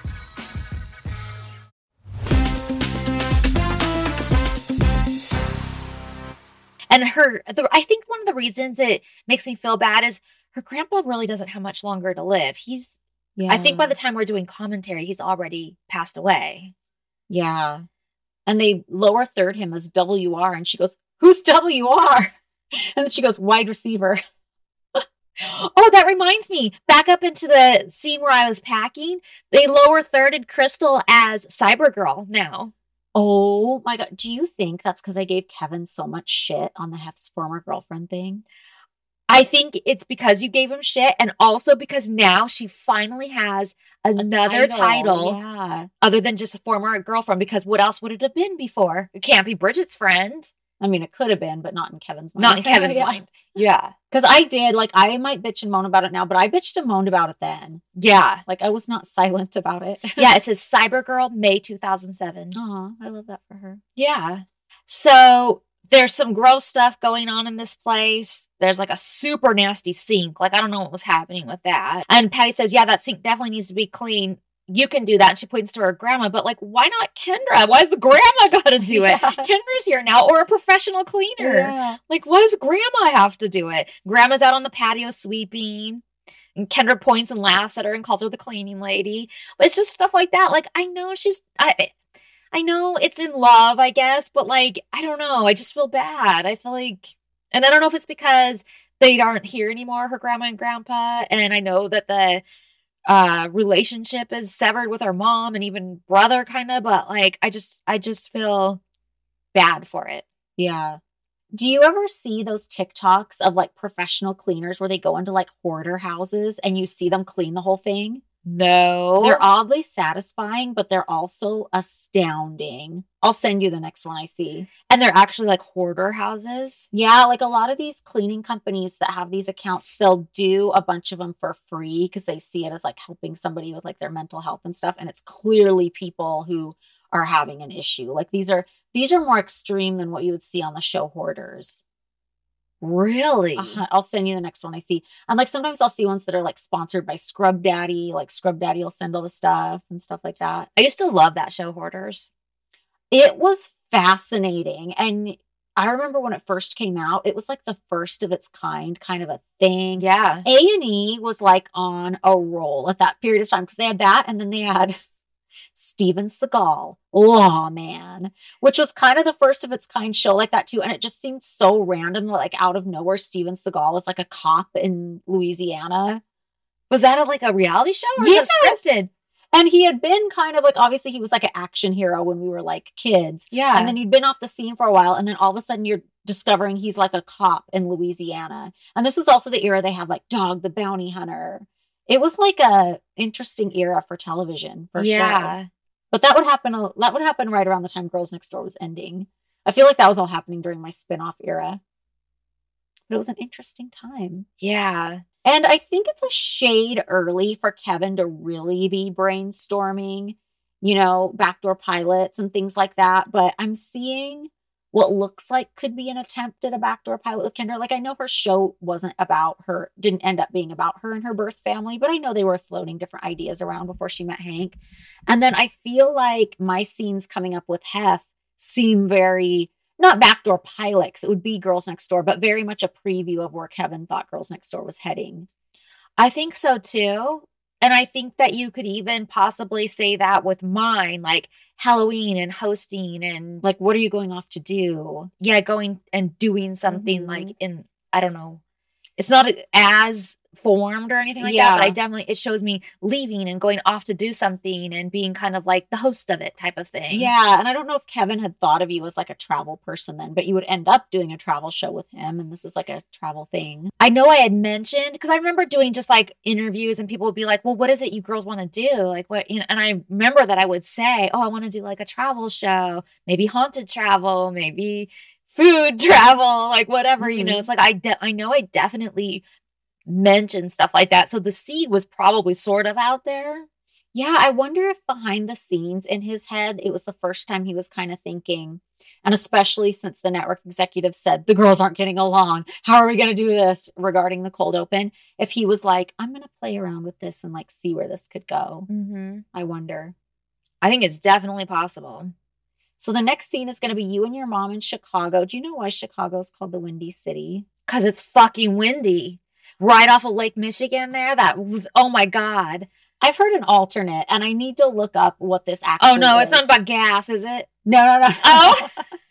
And I think one of the reasons it makes me feel bad is her grandpa really doesn't have much longer to live. I think by the time we're doing commentary, he's already passed away. Yeah. And they lower third him as WR. And she goes, who's WR? And then she goes, wide receiver. Oh, that reminds me. Back up into the scene where I was packing. They lower thirded Crystal as Cybergirl now. Oh my God. Do you think that's because I gave Kevin so much shit on the Hef's former girlfriend thing? I think it's because you gave him shit, and also because now she finally has another title other than just a former girlfriend, because what else would it have been before? It can't be Bridget's friend. I mean, it could have been, but not in Kevin's mind. Not in Kevin's mind. Yeah. Because I did, like, I might bitch and moan about it now, but I bitched and moaned about it then. Yeah. Like, I was not silent about it. Yeah, it says Cyber Girl, May 2007. Oh, I love that for her. Yeah. So there's some gross stuff going on in this place. There's like a super nasty sink. Like, I don't know what was happening with that. And Patty says, yeah, that sink definitely needs to be clean. You can do that. And she points to her grandma, but like, why not Kendra? Why is the grandma got to do it? Kendra's here now, or a professional cleaner. Yeah. Like, what does grandma have to do it? Grandma's out on the patio sweeping, and Kendra points and laughs at her and calls her the cleaning lady. But it's just stuff like that. Like, I know I know it's in love, I guess, but like, I don't know. I just feel bad. I feel like, and I don't know if it's because they aren't here anymore, her grandma and grandpa. And I know that the relationship is severed with her mom and even brother, kind of, but like, I just feel bad for it. Yeah. Do you ever see those TikToks of like professional cleaners where they go into like hoarder houses and you see them clean the whole thing? No. They're oddly satisfying, but they're also astounding. I'll send you the next one I see. And they're actually like hoarder houses? Yeah, like a lot of these cleaning companies that have these accounts, they'll do a bunch of them for free because they see it as like helping somebody with like their mental health and stuff. And it's clearly people who are having an issue. Like these are more extreme than what you would see on the show Hoarders. Really? I'll send you the next one I see. And like sometimes I'll see ones that are like sponsored by Scrub Daddy. Like Scrub Daddy will send all the stuff and stuff like that. I used to love that show Hoarders. It was fascinating. And I remember when it first came out, it was like the first of its kind of a thing. Yeah. A&E was like on a roll at that period of time because they had that, and then they had Steven Seagal, Lawman, which was kind of the first of its kind show like that too. And it just seemed so random, like out of nowhere, Steven Seagal was like a cop in Louisiana. Was that like a reality show or yes. scripted? And he had been kind of like, obviously he was like an action hero when we were like kids. Yeah. And then he'd been off the scene for a while. And then all of a sudden you're discovering he's like a cop in Louisiana. And this was also the era they had like Dog the Bounty Hunter. It was like a interesting era for television, for sure. But that would happen right around the time Girls Next Door was ending. I feel like that was all happening during my spinoff era. But it was an interesting time. Yeah. And I think it's a shade early for Kevin to really be brainstorming, you know, backdoor pilots and things like that. But I'm seeing what looks like could be an attempt at a backdoor pilot with Kendra. Like, I know her show wasn't about her, didn't end up being about her and her birth family, but I know they were floating different ideas around before she met Hank. And then I feel like my scenes coming up with Hef seem very, not backdoor pilots, it would be Girls Next Door, but very much a preview of where Kevin thought Girls Next Door was heading. I think so too. And I think that you could even possibly say that with mine, like Halloween and hosting and like, what are you going off to do? Yeah, going and doing something like in, I don't know. It's not as formed or anything like that, but it shows me leaving and going off to do something and being kind of like the host of it type of thing. Yeah. And I don't know if Kevin had thought of you as like a travel person then, but you would end up doing a travel show with him. And this is like a travel thing. I know I had mentioned, because I remember doing just like interviews and people would be like, well, what is it you girls want to do? Like what, you know, and I remember that I would say, oh, I want to do like a travel show, maybe haunted travel, maybe food travel, like whatever, you know, it's like, I know I definitely mentioned stuff like that. So the seed was probably sort of out there. Yeah. I wonder if behind the scenes in his head, it was the first time he was kind of thinking, and especially since the network executive said the girls aren't getting along, how are we going to do this regarding the cold open? If he was like, I'm going to play around with this and like see where this could go. Mm-hmm. I wonder. I think it's definitely possible. So the next scene is going to be you and your mom in Chicago. Do you know why Chicago is called the Windy City? Because it's fucking windy. Right off of Lake Michigan there. That was, oh my God. I've heard an alternate and I need to look up what this actually is. Oh no, it's not about gas, is it? No. Oh.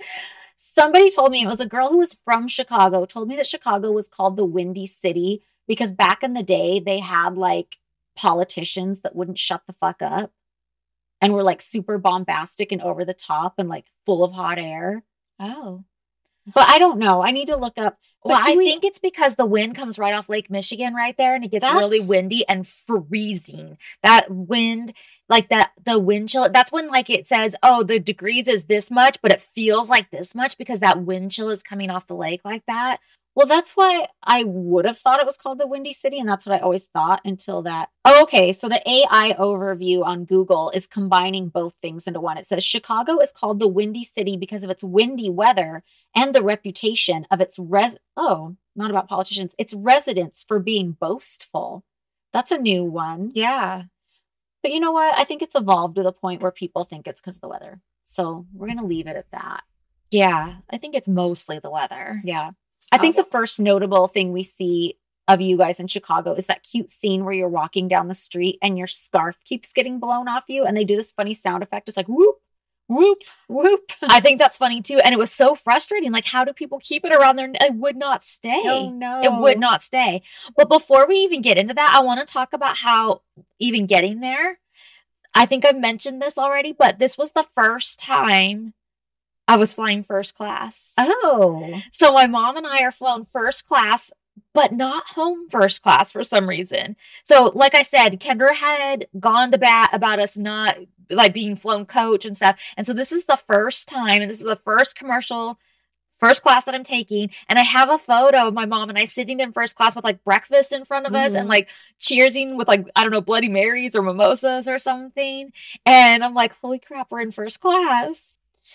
Somebody told me, it was a girl who was from Chicago, told me that Chicago was called the Windy City because back in the day they had like politicians that wouldn't shut the fuck up and were like super bombastic and over the top and like full of hot air. Oh. But I don't know. I need to look up. Well, I think it's because the wind comes right off Lake Michigan right there, and it gets really windy and freezing. That wind, like the wind chill, that's when like it says, oh, the degrees is this much, but it feels like this much because that wind chill is coming off the lake like that. Well, that's why I would have thought it was called the Windy City, and that's what I always thought until that. Oh, okay. So the AI overview on Google is combining both things into one. It says Chicago is called the Windy City because of its windy weather and the reputation of its not about politicians, its residents for being boastful. That's a new one. Yeah. But you know what? I think it's evolved to the point where people think it's because of the weather. So we're going to leave it at that. Yeah. I think it's mostly the weather. Yeah. I think the first notable thing we see of you guys in Chicago is that cute scene where you're walking down the street and your scarf keeps getting blown off you. And they do this funny sound effect. It's like, whoop, whoop, whoop. I think that's funny too. And it was so frustrating. Like, how do people keep it around there? It would not stay. Oh, no. It would not stay. But before we even get into that, I want to talk about how even getting there, I think I've mentioned this already, but this was the first time I was flying first class. Oh. So my mom and I are flown first class, but not home first class for some reason. So like I said, Kendra had gone to bat about us not like being flown coach and stuff. And so this is the first time, and this is the first commercial first class that I'm taking. And I have a photo of my mom and I sitting in first class with like breakfast in front of us and like cheersing with like, I don't know, Bloody Marys or mimosas or something. And I'm like, holy crap, we're in first class.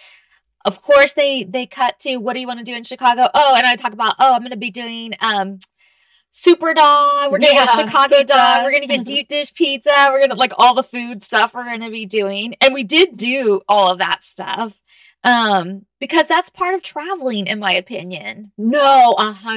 Of course, they cut to, what do you want to do in Chicago? Oh, and I talk about, I'm going to be doing Super Dog. We're going to get Chicago pizza. Dog. We're going to get deep dish pizza. We're going to like all the food stuff we're going to be doing. And we did do all of that stuff because that's part of traveling, in my opinion. No,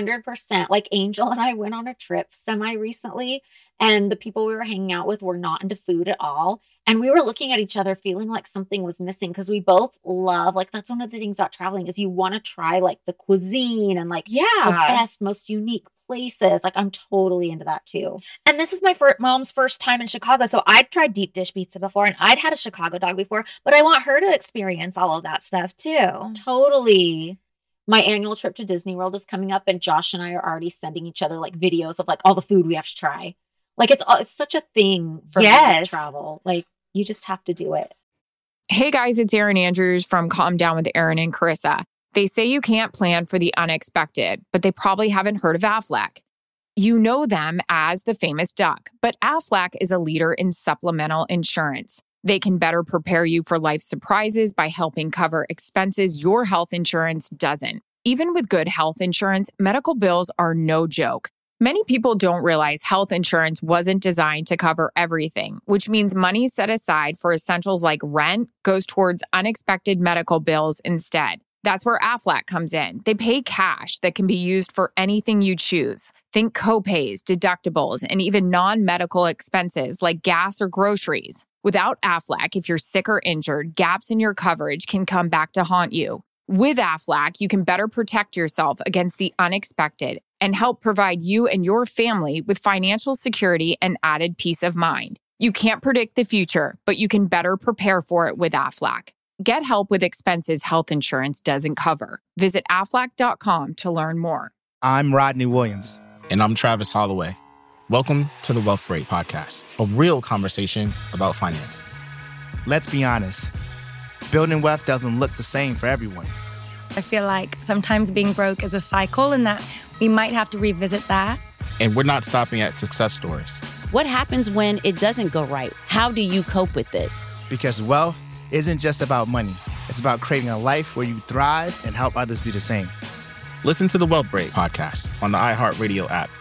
100%. Like Angel and I went on a trip semi-recently, and the people we were hanging out with were not into food at all. And we were looking at each other feeling like something was missing because we both love, like, that's one of the things about traveling is you want to try like the cuisine and like the best, most unique places. Like, I'm totally into that too. And this is my mom's first time in Chicago. So I'd tried deep dish pizza before and I'd had a Chicago dog before, but I want her to experience all of that stuff too. Totally. My annual trip to Disney World is coming up, and Josh and I are already sending each other like videos of like all the food we have to try. Like it's such a thing for me to travel. Like, you just have to do it. Hey guys, it's Erin Andrews from Calm Down with Erin and Carissa. They say you can't plan for the unexpected, but they probably haven't heard of Aflac. You know them as the famous duck, but Aflac is a leader in supplemental insurance. They can better prepare you for life's surprises by helping cover expenses your health insurance doesn't. Even with good health insurance, medical bills are no joke. Many people don't realize health insurance wasn't designed to cover everything, which means money set aside for essentials like rent goes towards unexpected medical bills instead. That's where Aflac comes in. They pay cash that can be used for anything you choose. Think copays, deductibles, and even non-medical expenses like gas or groceries. Without Aflac, if you're sick or injured, gaps in your coverage can come back to haunt you. With Aflac, you can better protect yourself against the unexpected and help provide you and your family with financial security and added peace of mind. You can't predict the future, but you can better prepare for it with Aflac. Get help with expenses health insurance doesn't cover. Visit Aflac.com to learn more. I'm Rodney Williams. And I'm Travis Holloway. Welcome to the Wealth Break Podcast, a real conversation about finance. Let's be honest. Building wealth doesn't look the same for everyone. I feel like sometimes being broke is a cycle and that we might have to revisit that. And we're not stopping at success stories. What happens when it doesn't go right? How do you cope with it? Because wealth isn't just about money. It's about creating a life where you thrive and help others do the same. Listen to the Wealth Break Podcast on the iHeartRadio app.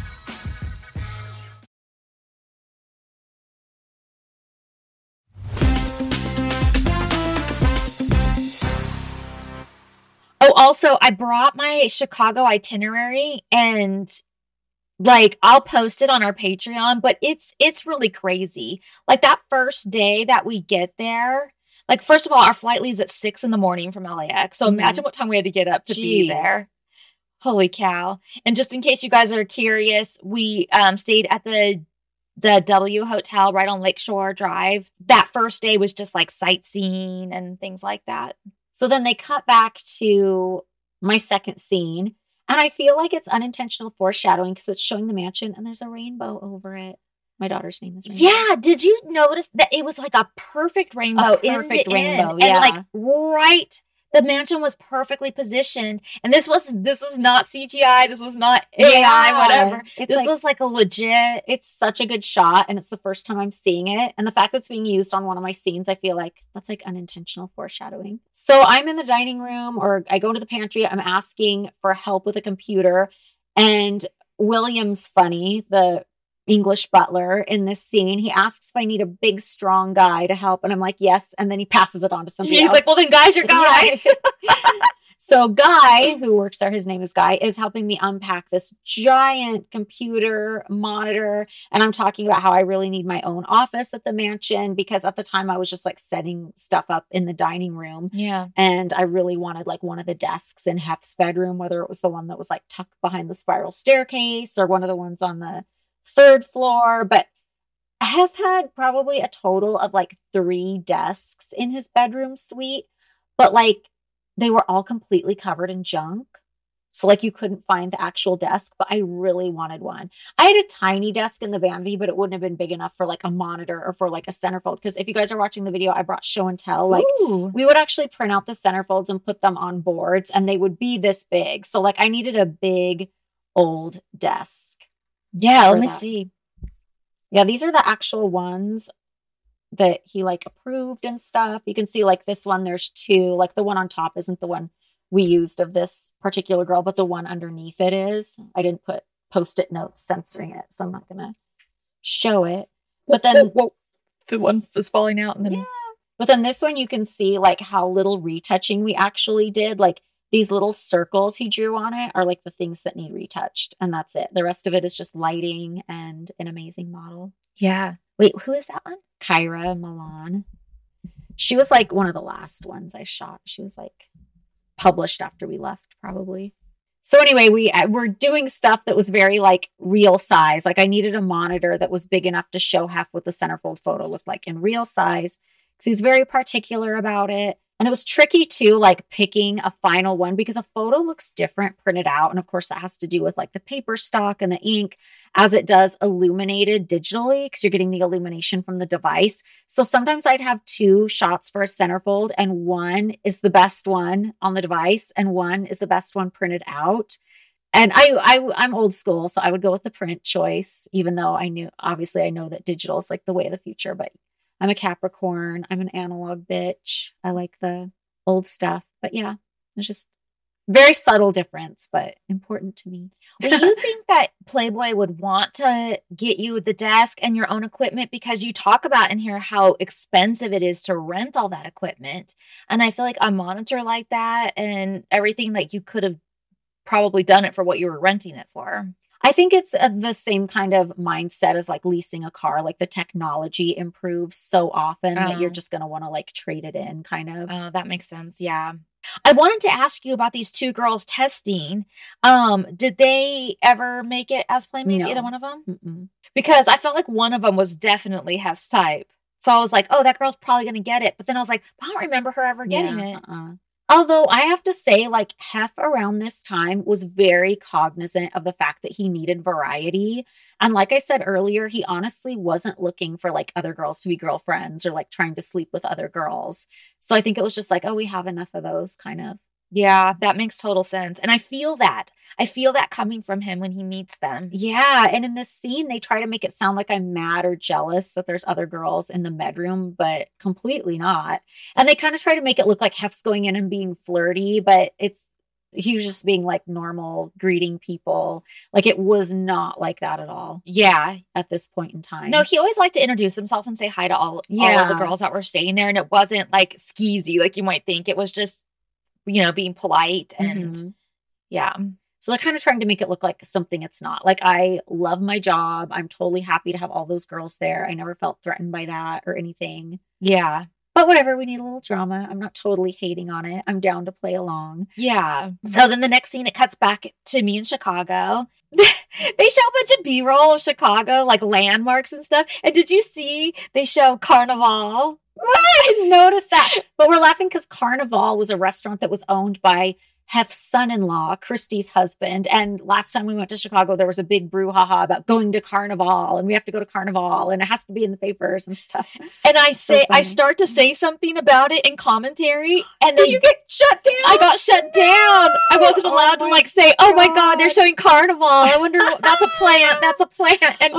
Oh, also, I brought my Chicago itinerary and like I'll post it on our Patreon, but it's really crazy. Like that first day that we get there, like first of all, our flight leaves at 6 a.m. from LAX. So imagine what time we had to get up to be there. Holy cow. And just in case you guys are curious, we stayed at the W Hotel right on Lakeshore Drive. That first day was just like sightseeing and things like that. So then they cut back to my second scene. And I feel like it's unintentional foreshadowing because it's showing the mansion and there's a rainbow over it. My daughter's name is Rainbow. Yeah. Did you notice that it was like a perfect rainbow? Perfect rainbow, yeah. And like the mansion was perfectly positioned. And this is not CGI. This was not AI, whatever. This was like a legit. It's such a good shot. And it's the first time I'm seeing it. And the fact that it's being used on one of my scenes, I feel like that's like unintentional foreshadowing. So I'm in the dining room or I go to the pantry. I'm asking for help with a computer. And William's funny, the English butler in this scene, he asks if I need a big, strong guy to help. And I'm like, yes. And then he passes it on to somebody else. He's like, well, then Guy's your guy. So Guy, who works there, his name is Guy, is helping me unpack this giant computer monitor. And I'm talking about how I really need my own office at the mansion because at the time I was just like setting stuff up in the dining room. Yeah. And I really wanted like one of the desks in Hef's bedroom, whether it was the one that was like tucked behind the spiral staircase or one of the ones on the 3rd floor. But Hef had probably a total of like 3 desks in his bedroom suite, but like they were all completely covered in junk. So like you couldn't find the actual desk, but I really wanted one. I had a tiny desk in the vanity, but it wouldn't have been big enough for like a monitor or for like a centerfold. Because if you guys are watching the video, I brought show and tell. Like we would actually print out the centerfolds and put them on boards and they would be this big. So like I needed a big old desk. Yeah, let me see. Yeah, these are the actual ones that he like approved and stuff. You can see like this one, there's 2. Like the one on top isn't the one we used of this particular girl, but the one underneath it is. I didn't put Post-it notes censoring it, so I'm not gonna show it. But then the one is falling out and then But then this one you can see like how little retouching we actually did. Like these little circles he drew on it are like the things that need retouched. And that's it. The rest of it is just lighting and an amazing model. Yeah. Wait, who is that one? Kyra Milan. She was like one of the last ones I shot. She was like published after we left probably. So anyway, we're doing stuff that was very like real size. Like I needed a monitor that was big enough to show Hef what the centerfold photo looked like in real size. Because he was very particular about it. And it was tricky too, like picking a final one because a photo looks different printed out. And of course that has to do with like the paper stock and the ink as it does illuminated digitally because you're getting the illumination from the device. So sometimes I'd have 2 shots for a centerfold and one is the best one on the device and one is the best one printed out. And I'm old school, so I would go with the print choice, even though I know that digital is like the way of the future, but I'm a Capricorn. I'm an analog bitch. I like the old stuff. But yeah, it's just very subtle difference, but important to me. Well, you think that Playboy would want to get you the desk and your own equipment because you talk about in here how expensive it is to rent all that equipment. And I feel like a monitor like that and everything, like you could have probably done it for what you were renting it for. I think it's the same kind of mindset as like leasing a car. Like the technology improves so often that you're just going to want to like trade it in kind of. Oh, that makes sense. Yeah. I wanted to ask you about these 2 girls testing. Did they ever make it as playmates, either one of them? Mm-mm. Because I felt like one of them was definitely Hef's type. So I was like, oh, that girl's probably going to get it. But then I was like, I don't remember her ever getting it. Although I have to say, like, Hef around this time was very cognizant of the fact that he needed variety. And like I said earlier, he honestly wasn't looking for like other girls to be girlfriends or like trying to sleep with other girls. So I think it was just like, oh, we have enough of those kind of. Yeah, that makes total sense. And I feel that. I feel that coming from him when he meets them. Yeah. And in this scene, they try to make it sound like I'm mad or jealous that there's other girls in the bedroom, but completely not. And they kind of try to make it look like Hef's going in and being flirty, but he was just being like normal, greeting people. Like it was not like that at all. Yeah. At this point in time. No, he always liked to introduce himself and say hi to all of the girls that were staying there. And it wasn't like skeezy like you might think. It was just, being polite and yeah. So they're kind of trying to make it look like something it's not. Like, I love my job. I'm totally happy to have all those girls there. I never felt threatened by that or anything. Yeah. But whatever, we need a little drama. I'm not totally hating on it. I'm down to play along. Yeah. So then the next scene, it cuts back to me in Chicago. They show a bunch of B-roll of Chicago, like landmarks and stuff. And did you see they show Carnival? I didn't notice that. But we're laughing because Carnival was a restaurant that was owned by Hef's son-in-law, Christy's husband. And last time we went to Chicago, there was a big brouhaha about going to Carnival, and we have to go to Carnival, and it has to be in the papers and stuff. And I start to say something about it in commentary, and did you get shut down? I got shut down. I wasn't allowed to like say, "Oh my God, they're showing Carnival." I wonder that's a plant. That's a plant. And,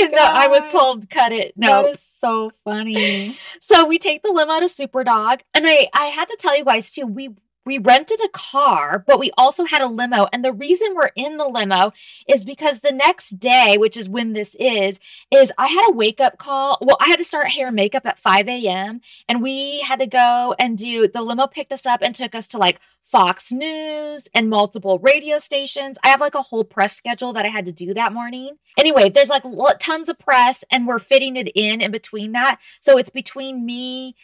I was told, "Cut it." No, that is so funny. So we take the limo to Superdog, and I had to tell you guys too. We rented a car, but we also had a limo. And the reason we're in the limo is because the next day, which is when this is I had a wake up call. Well, I had to start hair and makeup at 5 a.m. and we had to go and the limo picked us up and took us to like Fox News and multiple radio stations. I have like a whole press schedule that I had to do that morning. Anyway, there's like tons of press and we're fitting it in between that. So it's between me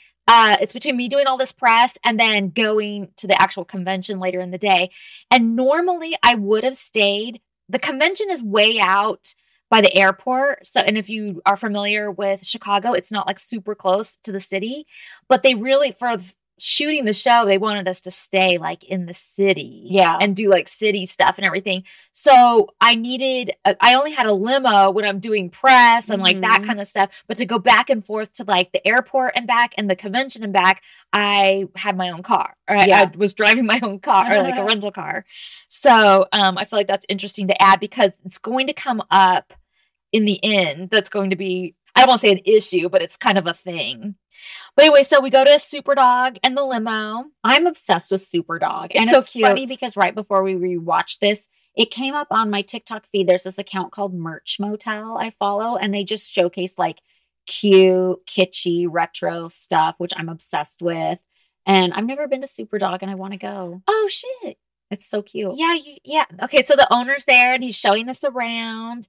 doing all this press and then going to the actual convention later in the day. And normally I would have stayed. The convention is way out by the airport. So, and if you are familiar with Chicago, it's not like super close to the city, but they really, for shooting the show, they wanted us to stay like in the city and do like city stuff and everything. So I only had a limo when I'm doing press and like that kind of stuff, but to go back and forth to like the airport and back and the convention and back, I had my own car, or I was driving my own car or like a rental car. So I feel like that's interesting to add because it's going to come up in the end. That's going to be, I don't want to say an issue, but it's kind of a thing. But anyway, so we go to Superdog and the limo. I'm obsessed with Superdog. It's so cute. Funny because right before we rewatched this, it came up on my TikTok feed. There's this account called Merch Motel I follow, and they just showcase like cute, kitschy, retro stuff, which I'm obsessed with. And I've never been to Superdog and I want to go. Oh, shit. It's so cute. Yeah. Okay, so the owner's there and he's showing us around.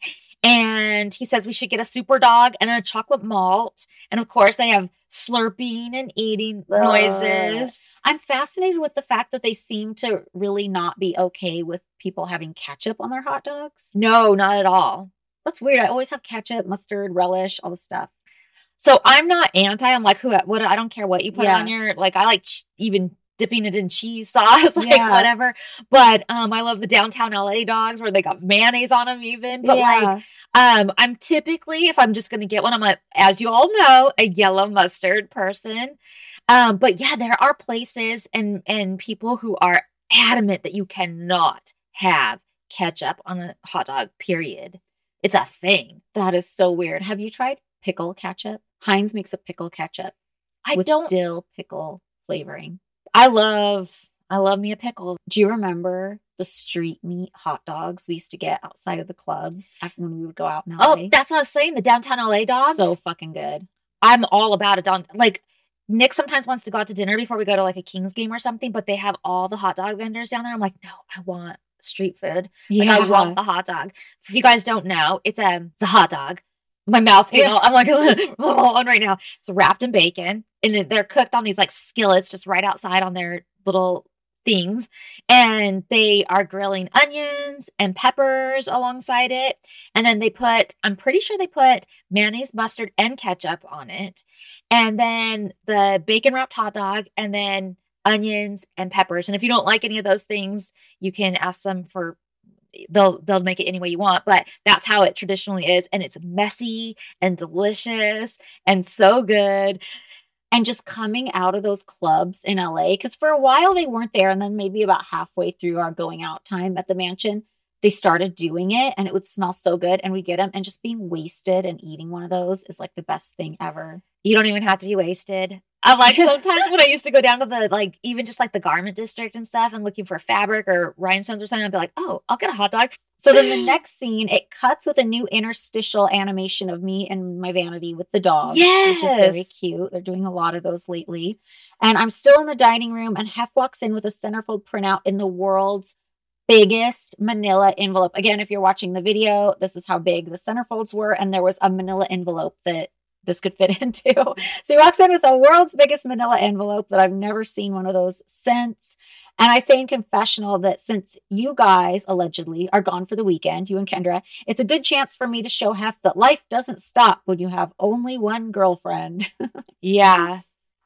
And he says we should get a Superdog and a chocolate malt. And of course, they have slurping and eating noises. I'm fascinated with the fact that they seem to really not be okay with people having ketchup on their hot dogs. No, not at all. That's weird. I always have ketchup, mustard, relish, all the stuff. So I'm not anti. I'm like, what? I don't care what you put on your, like, I like even dipping it in cheese sauce, like whatever. But I love the downtown LA dogs where they got mayonnaise on them even. But like, I'm typically, if I'm just going to get one, I'm like, as you all know, a yellow mustard person. But yeah, there are places and people who are adamant that you cannot have ketchup on a hot dog, period. It's a thing. That is so weird. Have you tried pickle ketchup? Heinz makes a pickle ketchup with dill pickle flavoring. I love me a pickle. Do you remember the street meat hot dogs we used to get outside of the clubs when we would go out in LA? Oh, that's what I was saying. The downtown LA dogs. So fucking good. I'm all about it. Like Nick sometimes wants to go out to dinner before we go to like a Kings game or something, but they have all the hot dog vendors down there. I'm like, no, I want street food. Like I want the hot dog. If you guys don't know, it's a hot dog. My mouth's getting I'm like on right now. It's wrapped in bacon and they're cooked on these like skillets just right outside on their little things. And they are grilling onions and peppers alongside it. And then I'm pretty sure they put mayonnaise, mustard, and ketchup on it. And then the bacon wrapped hot dog and then onions and peppers. And if you don't like any of those things, you can ask them for they'll make it any way you want, but that's how it traditionally is. And it's messy and delicious and so good. And just coming out of those clubs in LA, because for a while they weren't there. And then maybe about halfway through our going out time at the mansion, they started doing it and it would smell so good. And we'd get them, and just being wasted and eating one of those is like the best thing ever. You don't even have to be wasted. I'm like, sometimes when I used to go down to the, like, even just like the garment district and stuff and looking for fabric or rhinestones or something, I'd be like, oh, I'll get a hot dog. So then the next scene, it cuts with a new interstitial animation of me and my vanity with the dogs, which is very cute. They're doing a lot of those lately. And I'm still in the dining room, and Hef walks in with a centerfold printout in the world's biggest manila envelope. Again, if you're watching the video, this is how big the centerfolds were. And there was a manila envelope that this could fit into. So he walks in with the world's biggest manila envelope that I've never seen one of those since. And I say in confessional that since you guys allegedly are gone for the weekend, you and Kendra, it's a good chance for me to show Hef that life doesn't stop when you have only one girlfriend. Yeah.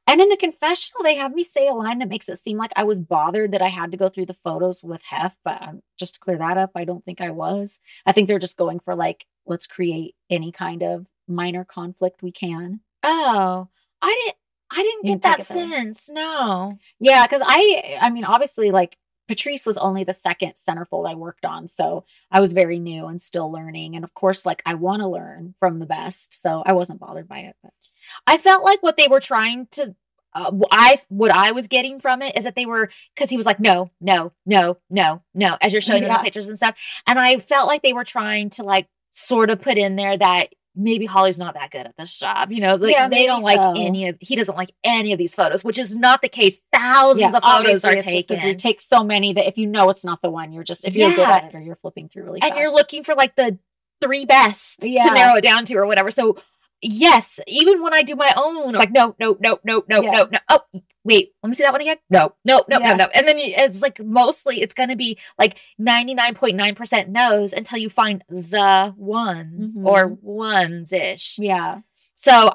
And in the confessional, they have me say a line that makes it seem like I was bothered that I had to go through the photos with Hef. But just to clear that up, I don't think I was. I think they're just going for like, let's create any kind of minor conflict we can. Oh, I didn't get that sense. No. Yeah, because I mean, obviously, like, Patrice was only the second centerfold I worked on. So I was very new and still learning. And of course, like, I want to learn from the best. So I wasn't bothered by it. But I felt like what they were trying to, what I was getting from it is that they were, because he was like, no, as you're showing them the pictures and stuff. And I felt like they were trying to like sort of put in there that maybe Holly's not that good at this job. You know, like they don't like he doesn't like any of these photos, which is not the case. Thousands of photos are taken. We take so many that if you know it's not the one, you're just, if you're a good editor, you're flipping through really fast. And you're looking for like the 3 best to narrow it down to or whatever. So yes, even when I do my own, like, no. Oh, wait, let me see that one again. No. And then it's like, mostly it's going to be like 99.9% no's until you find the one or ones-ish. Yeah. So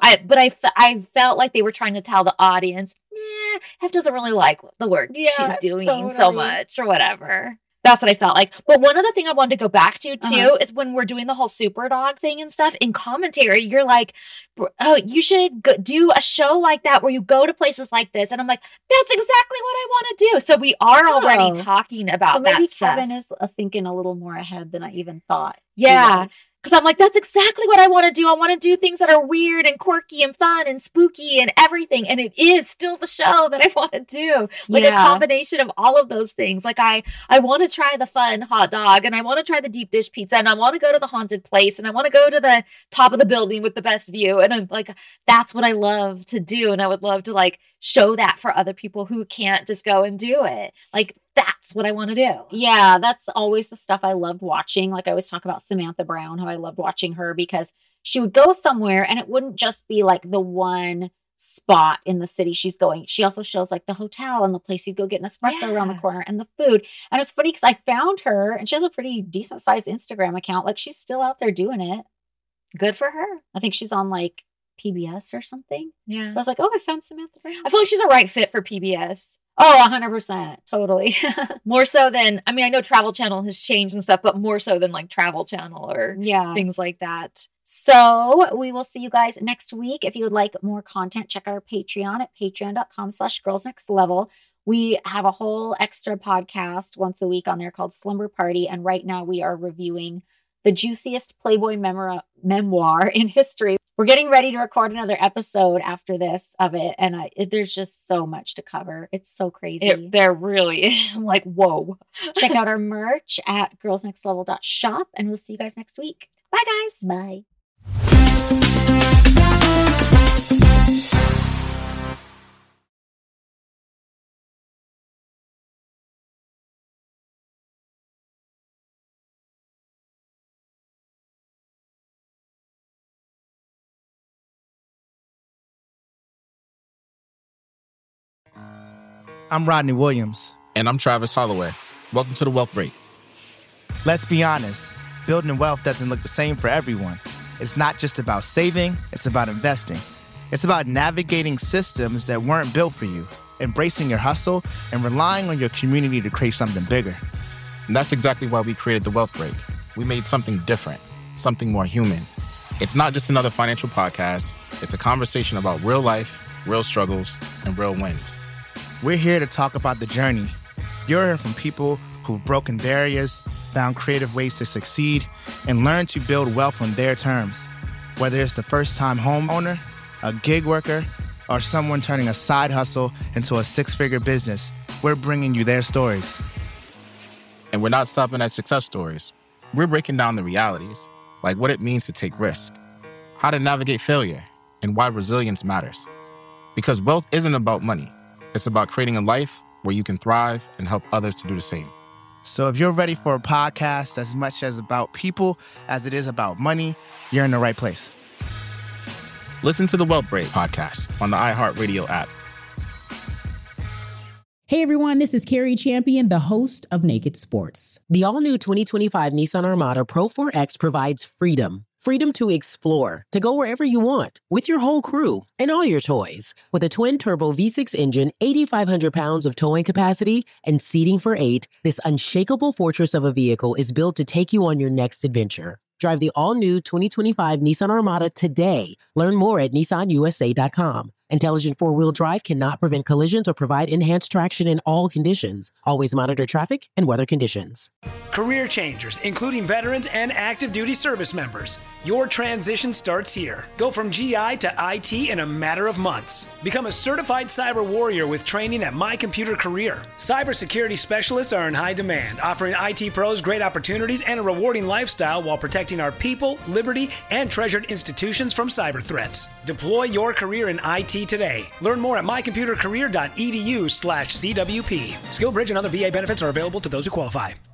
I felt like they were trying to tell the audience, Hef doesn't really like the work she's doing so much or whatever. That's what I felt like. But one other thing I wanted to go back to too is when we're doing the whole super dog thing and stuff in commentary, you're like, oh, you should do a show like that where you go to places like this. And I'm like, that's exactly what I want to do. So we are already talking about that stuff. Kevin is thinking a little more ahead than I even thought. Yeah. Because I'm like, that's exactly what I want to do. I want to do things that are weird and quirky and fun and spooky and everything. And it is still the show that I want to do. Like a combination of all of those things. Like I want to try the fun hot dog and I want to try the deep dish pizza and I want to go to the haunted place and I want to go to the top of the building with the best view. And I'm like, that's what I love to do. And I would love to like show that for other people who can't just go and do it. Like, that's what I want to do. Yeah, that's always the stuff I loved watching. Like I always talk about Samantha Brown, how I loved watching her because she would go somewhere and it wouldn't just be like the one spot in the city she's going. She also shows like the hotel and the place you'd go get an espresso around the corner and the food. And it's funny because I found her and she has a pretty decent sized Instagram account. Like she's still out there doing it. Good for her. I think she's on like PBS or something. Yeah. I was like, oh, I found Samantha Brown. I feel like she's a right fit for PBS. Oh, 100%. Totally. More so than, I mean, I know Travel Channel has changed and stuff, but more so than like Travel Channel or things like that. So we will see you guys next week. If you would like more content, check out our Patreon at patreon.com/girlsnextlevel. We have a whole extra podcast once a week on there called Slumber Party. And right now we are reviewing the juiciest Playboy memoir in history. We're getting ready to record another episode after this of it. And there's just so much to cover. It's so crazy. There really is. I'm like, whoa. Check out our merch at girlsnextlevel.shop. And we'll see you guys next week. Bye, guys. Bye. I'm Rodney Williams. And I'm Travis Holloway. Welcome to The Wealth Break. Let's be honest, building wealth doesn't look the same for everyone. It's not just about saving, it's about investing. It's about navigating systems that weren't built for you, embracing your hustle, and relying on your community to create something bigger. And that's exactly why we created The Wealth Break. We made something different, something more human. It's not just another financial podcast. It's a conversation about real life, real struggles, and real wins. We're here to talk about the journey. You're hearing from people who've broken barriers, found creative ways to succeed, and learned to build wealth on their terms. Whether it's the first-time homeowner, a gig worker, or someone turning a side hustle into a six-figure business, we're bringing you their stories. And we're not stopping at success stories. We're breaking down the realities, like what it means to take risk, how to navigate failure, and why resilience matters. Because wealth isn't about money. It's about creating a life where you can thrive and help others to do the same. So if you're ready for a podcast as much as about people as it is about money, you're in the right place. Listen to the Wealth Break podcast on the iHeartRadio app. Hey everyone, this is Carrie Champion, the host of Naked Sports. The all-new 2025 Nissan Armada Pro 4X provides freedom. Freedom to explore, to go wherever you want, with your whole crew and all your toys. With a twin-turbo V6 engine, 8,500 pounds of towing capacity, and seating for 8, this unshakable fortress of a vehicle is built to take you on your next adventure. Drive the all-new 2025 Nissan Armada today. Learn more at nissanusa.com. Intelligent four-wheel drive cannot prevent collisions or provide enhanced traction in all conditions. Always monitor traffic and weather conditions. Career changers, including veterans and active duty service members. Your transition starts here. Go from GI to IT in a matter of months. Become a certified cyber warrior with training at My Computer Career. Cybersecurity specialists are in high demand, offering IT pros great opportunities and a rewarding lifestyle while protecting our people, liberty, and treasured institutions from cyber threats. Deploy your career in IT today. Learn more at mycomputercareer.edu/CWP. SkillBridge and other VA benefits are available to those who qualify.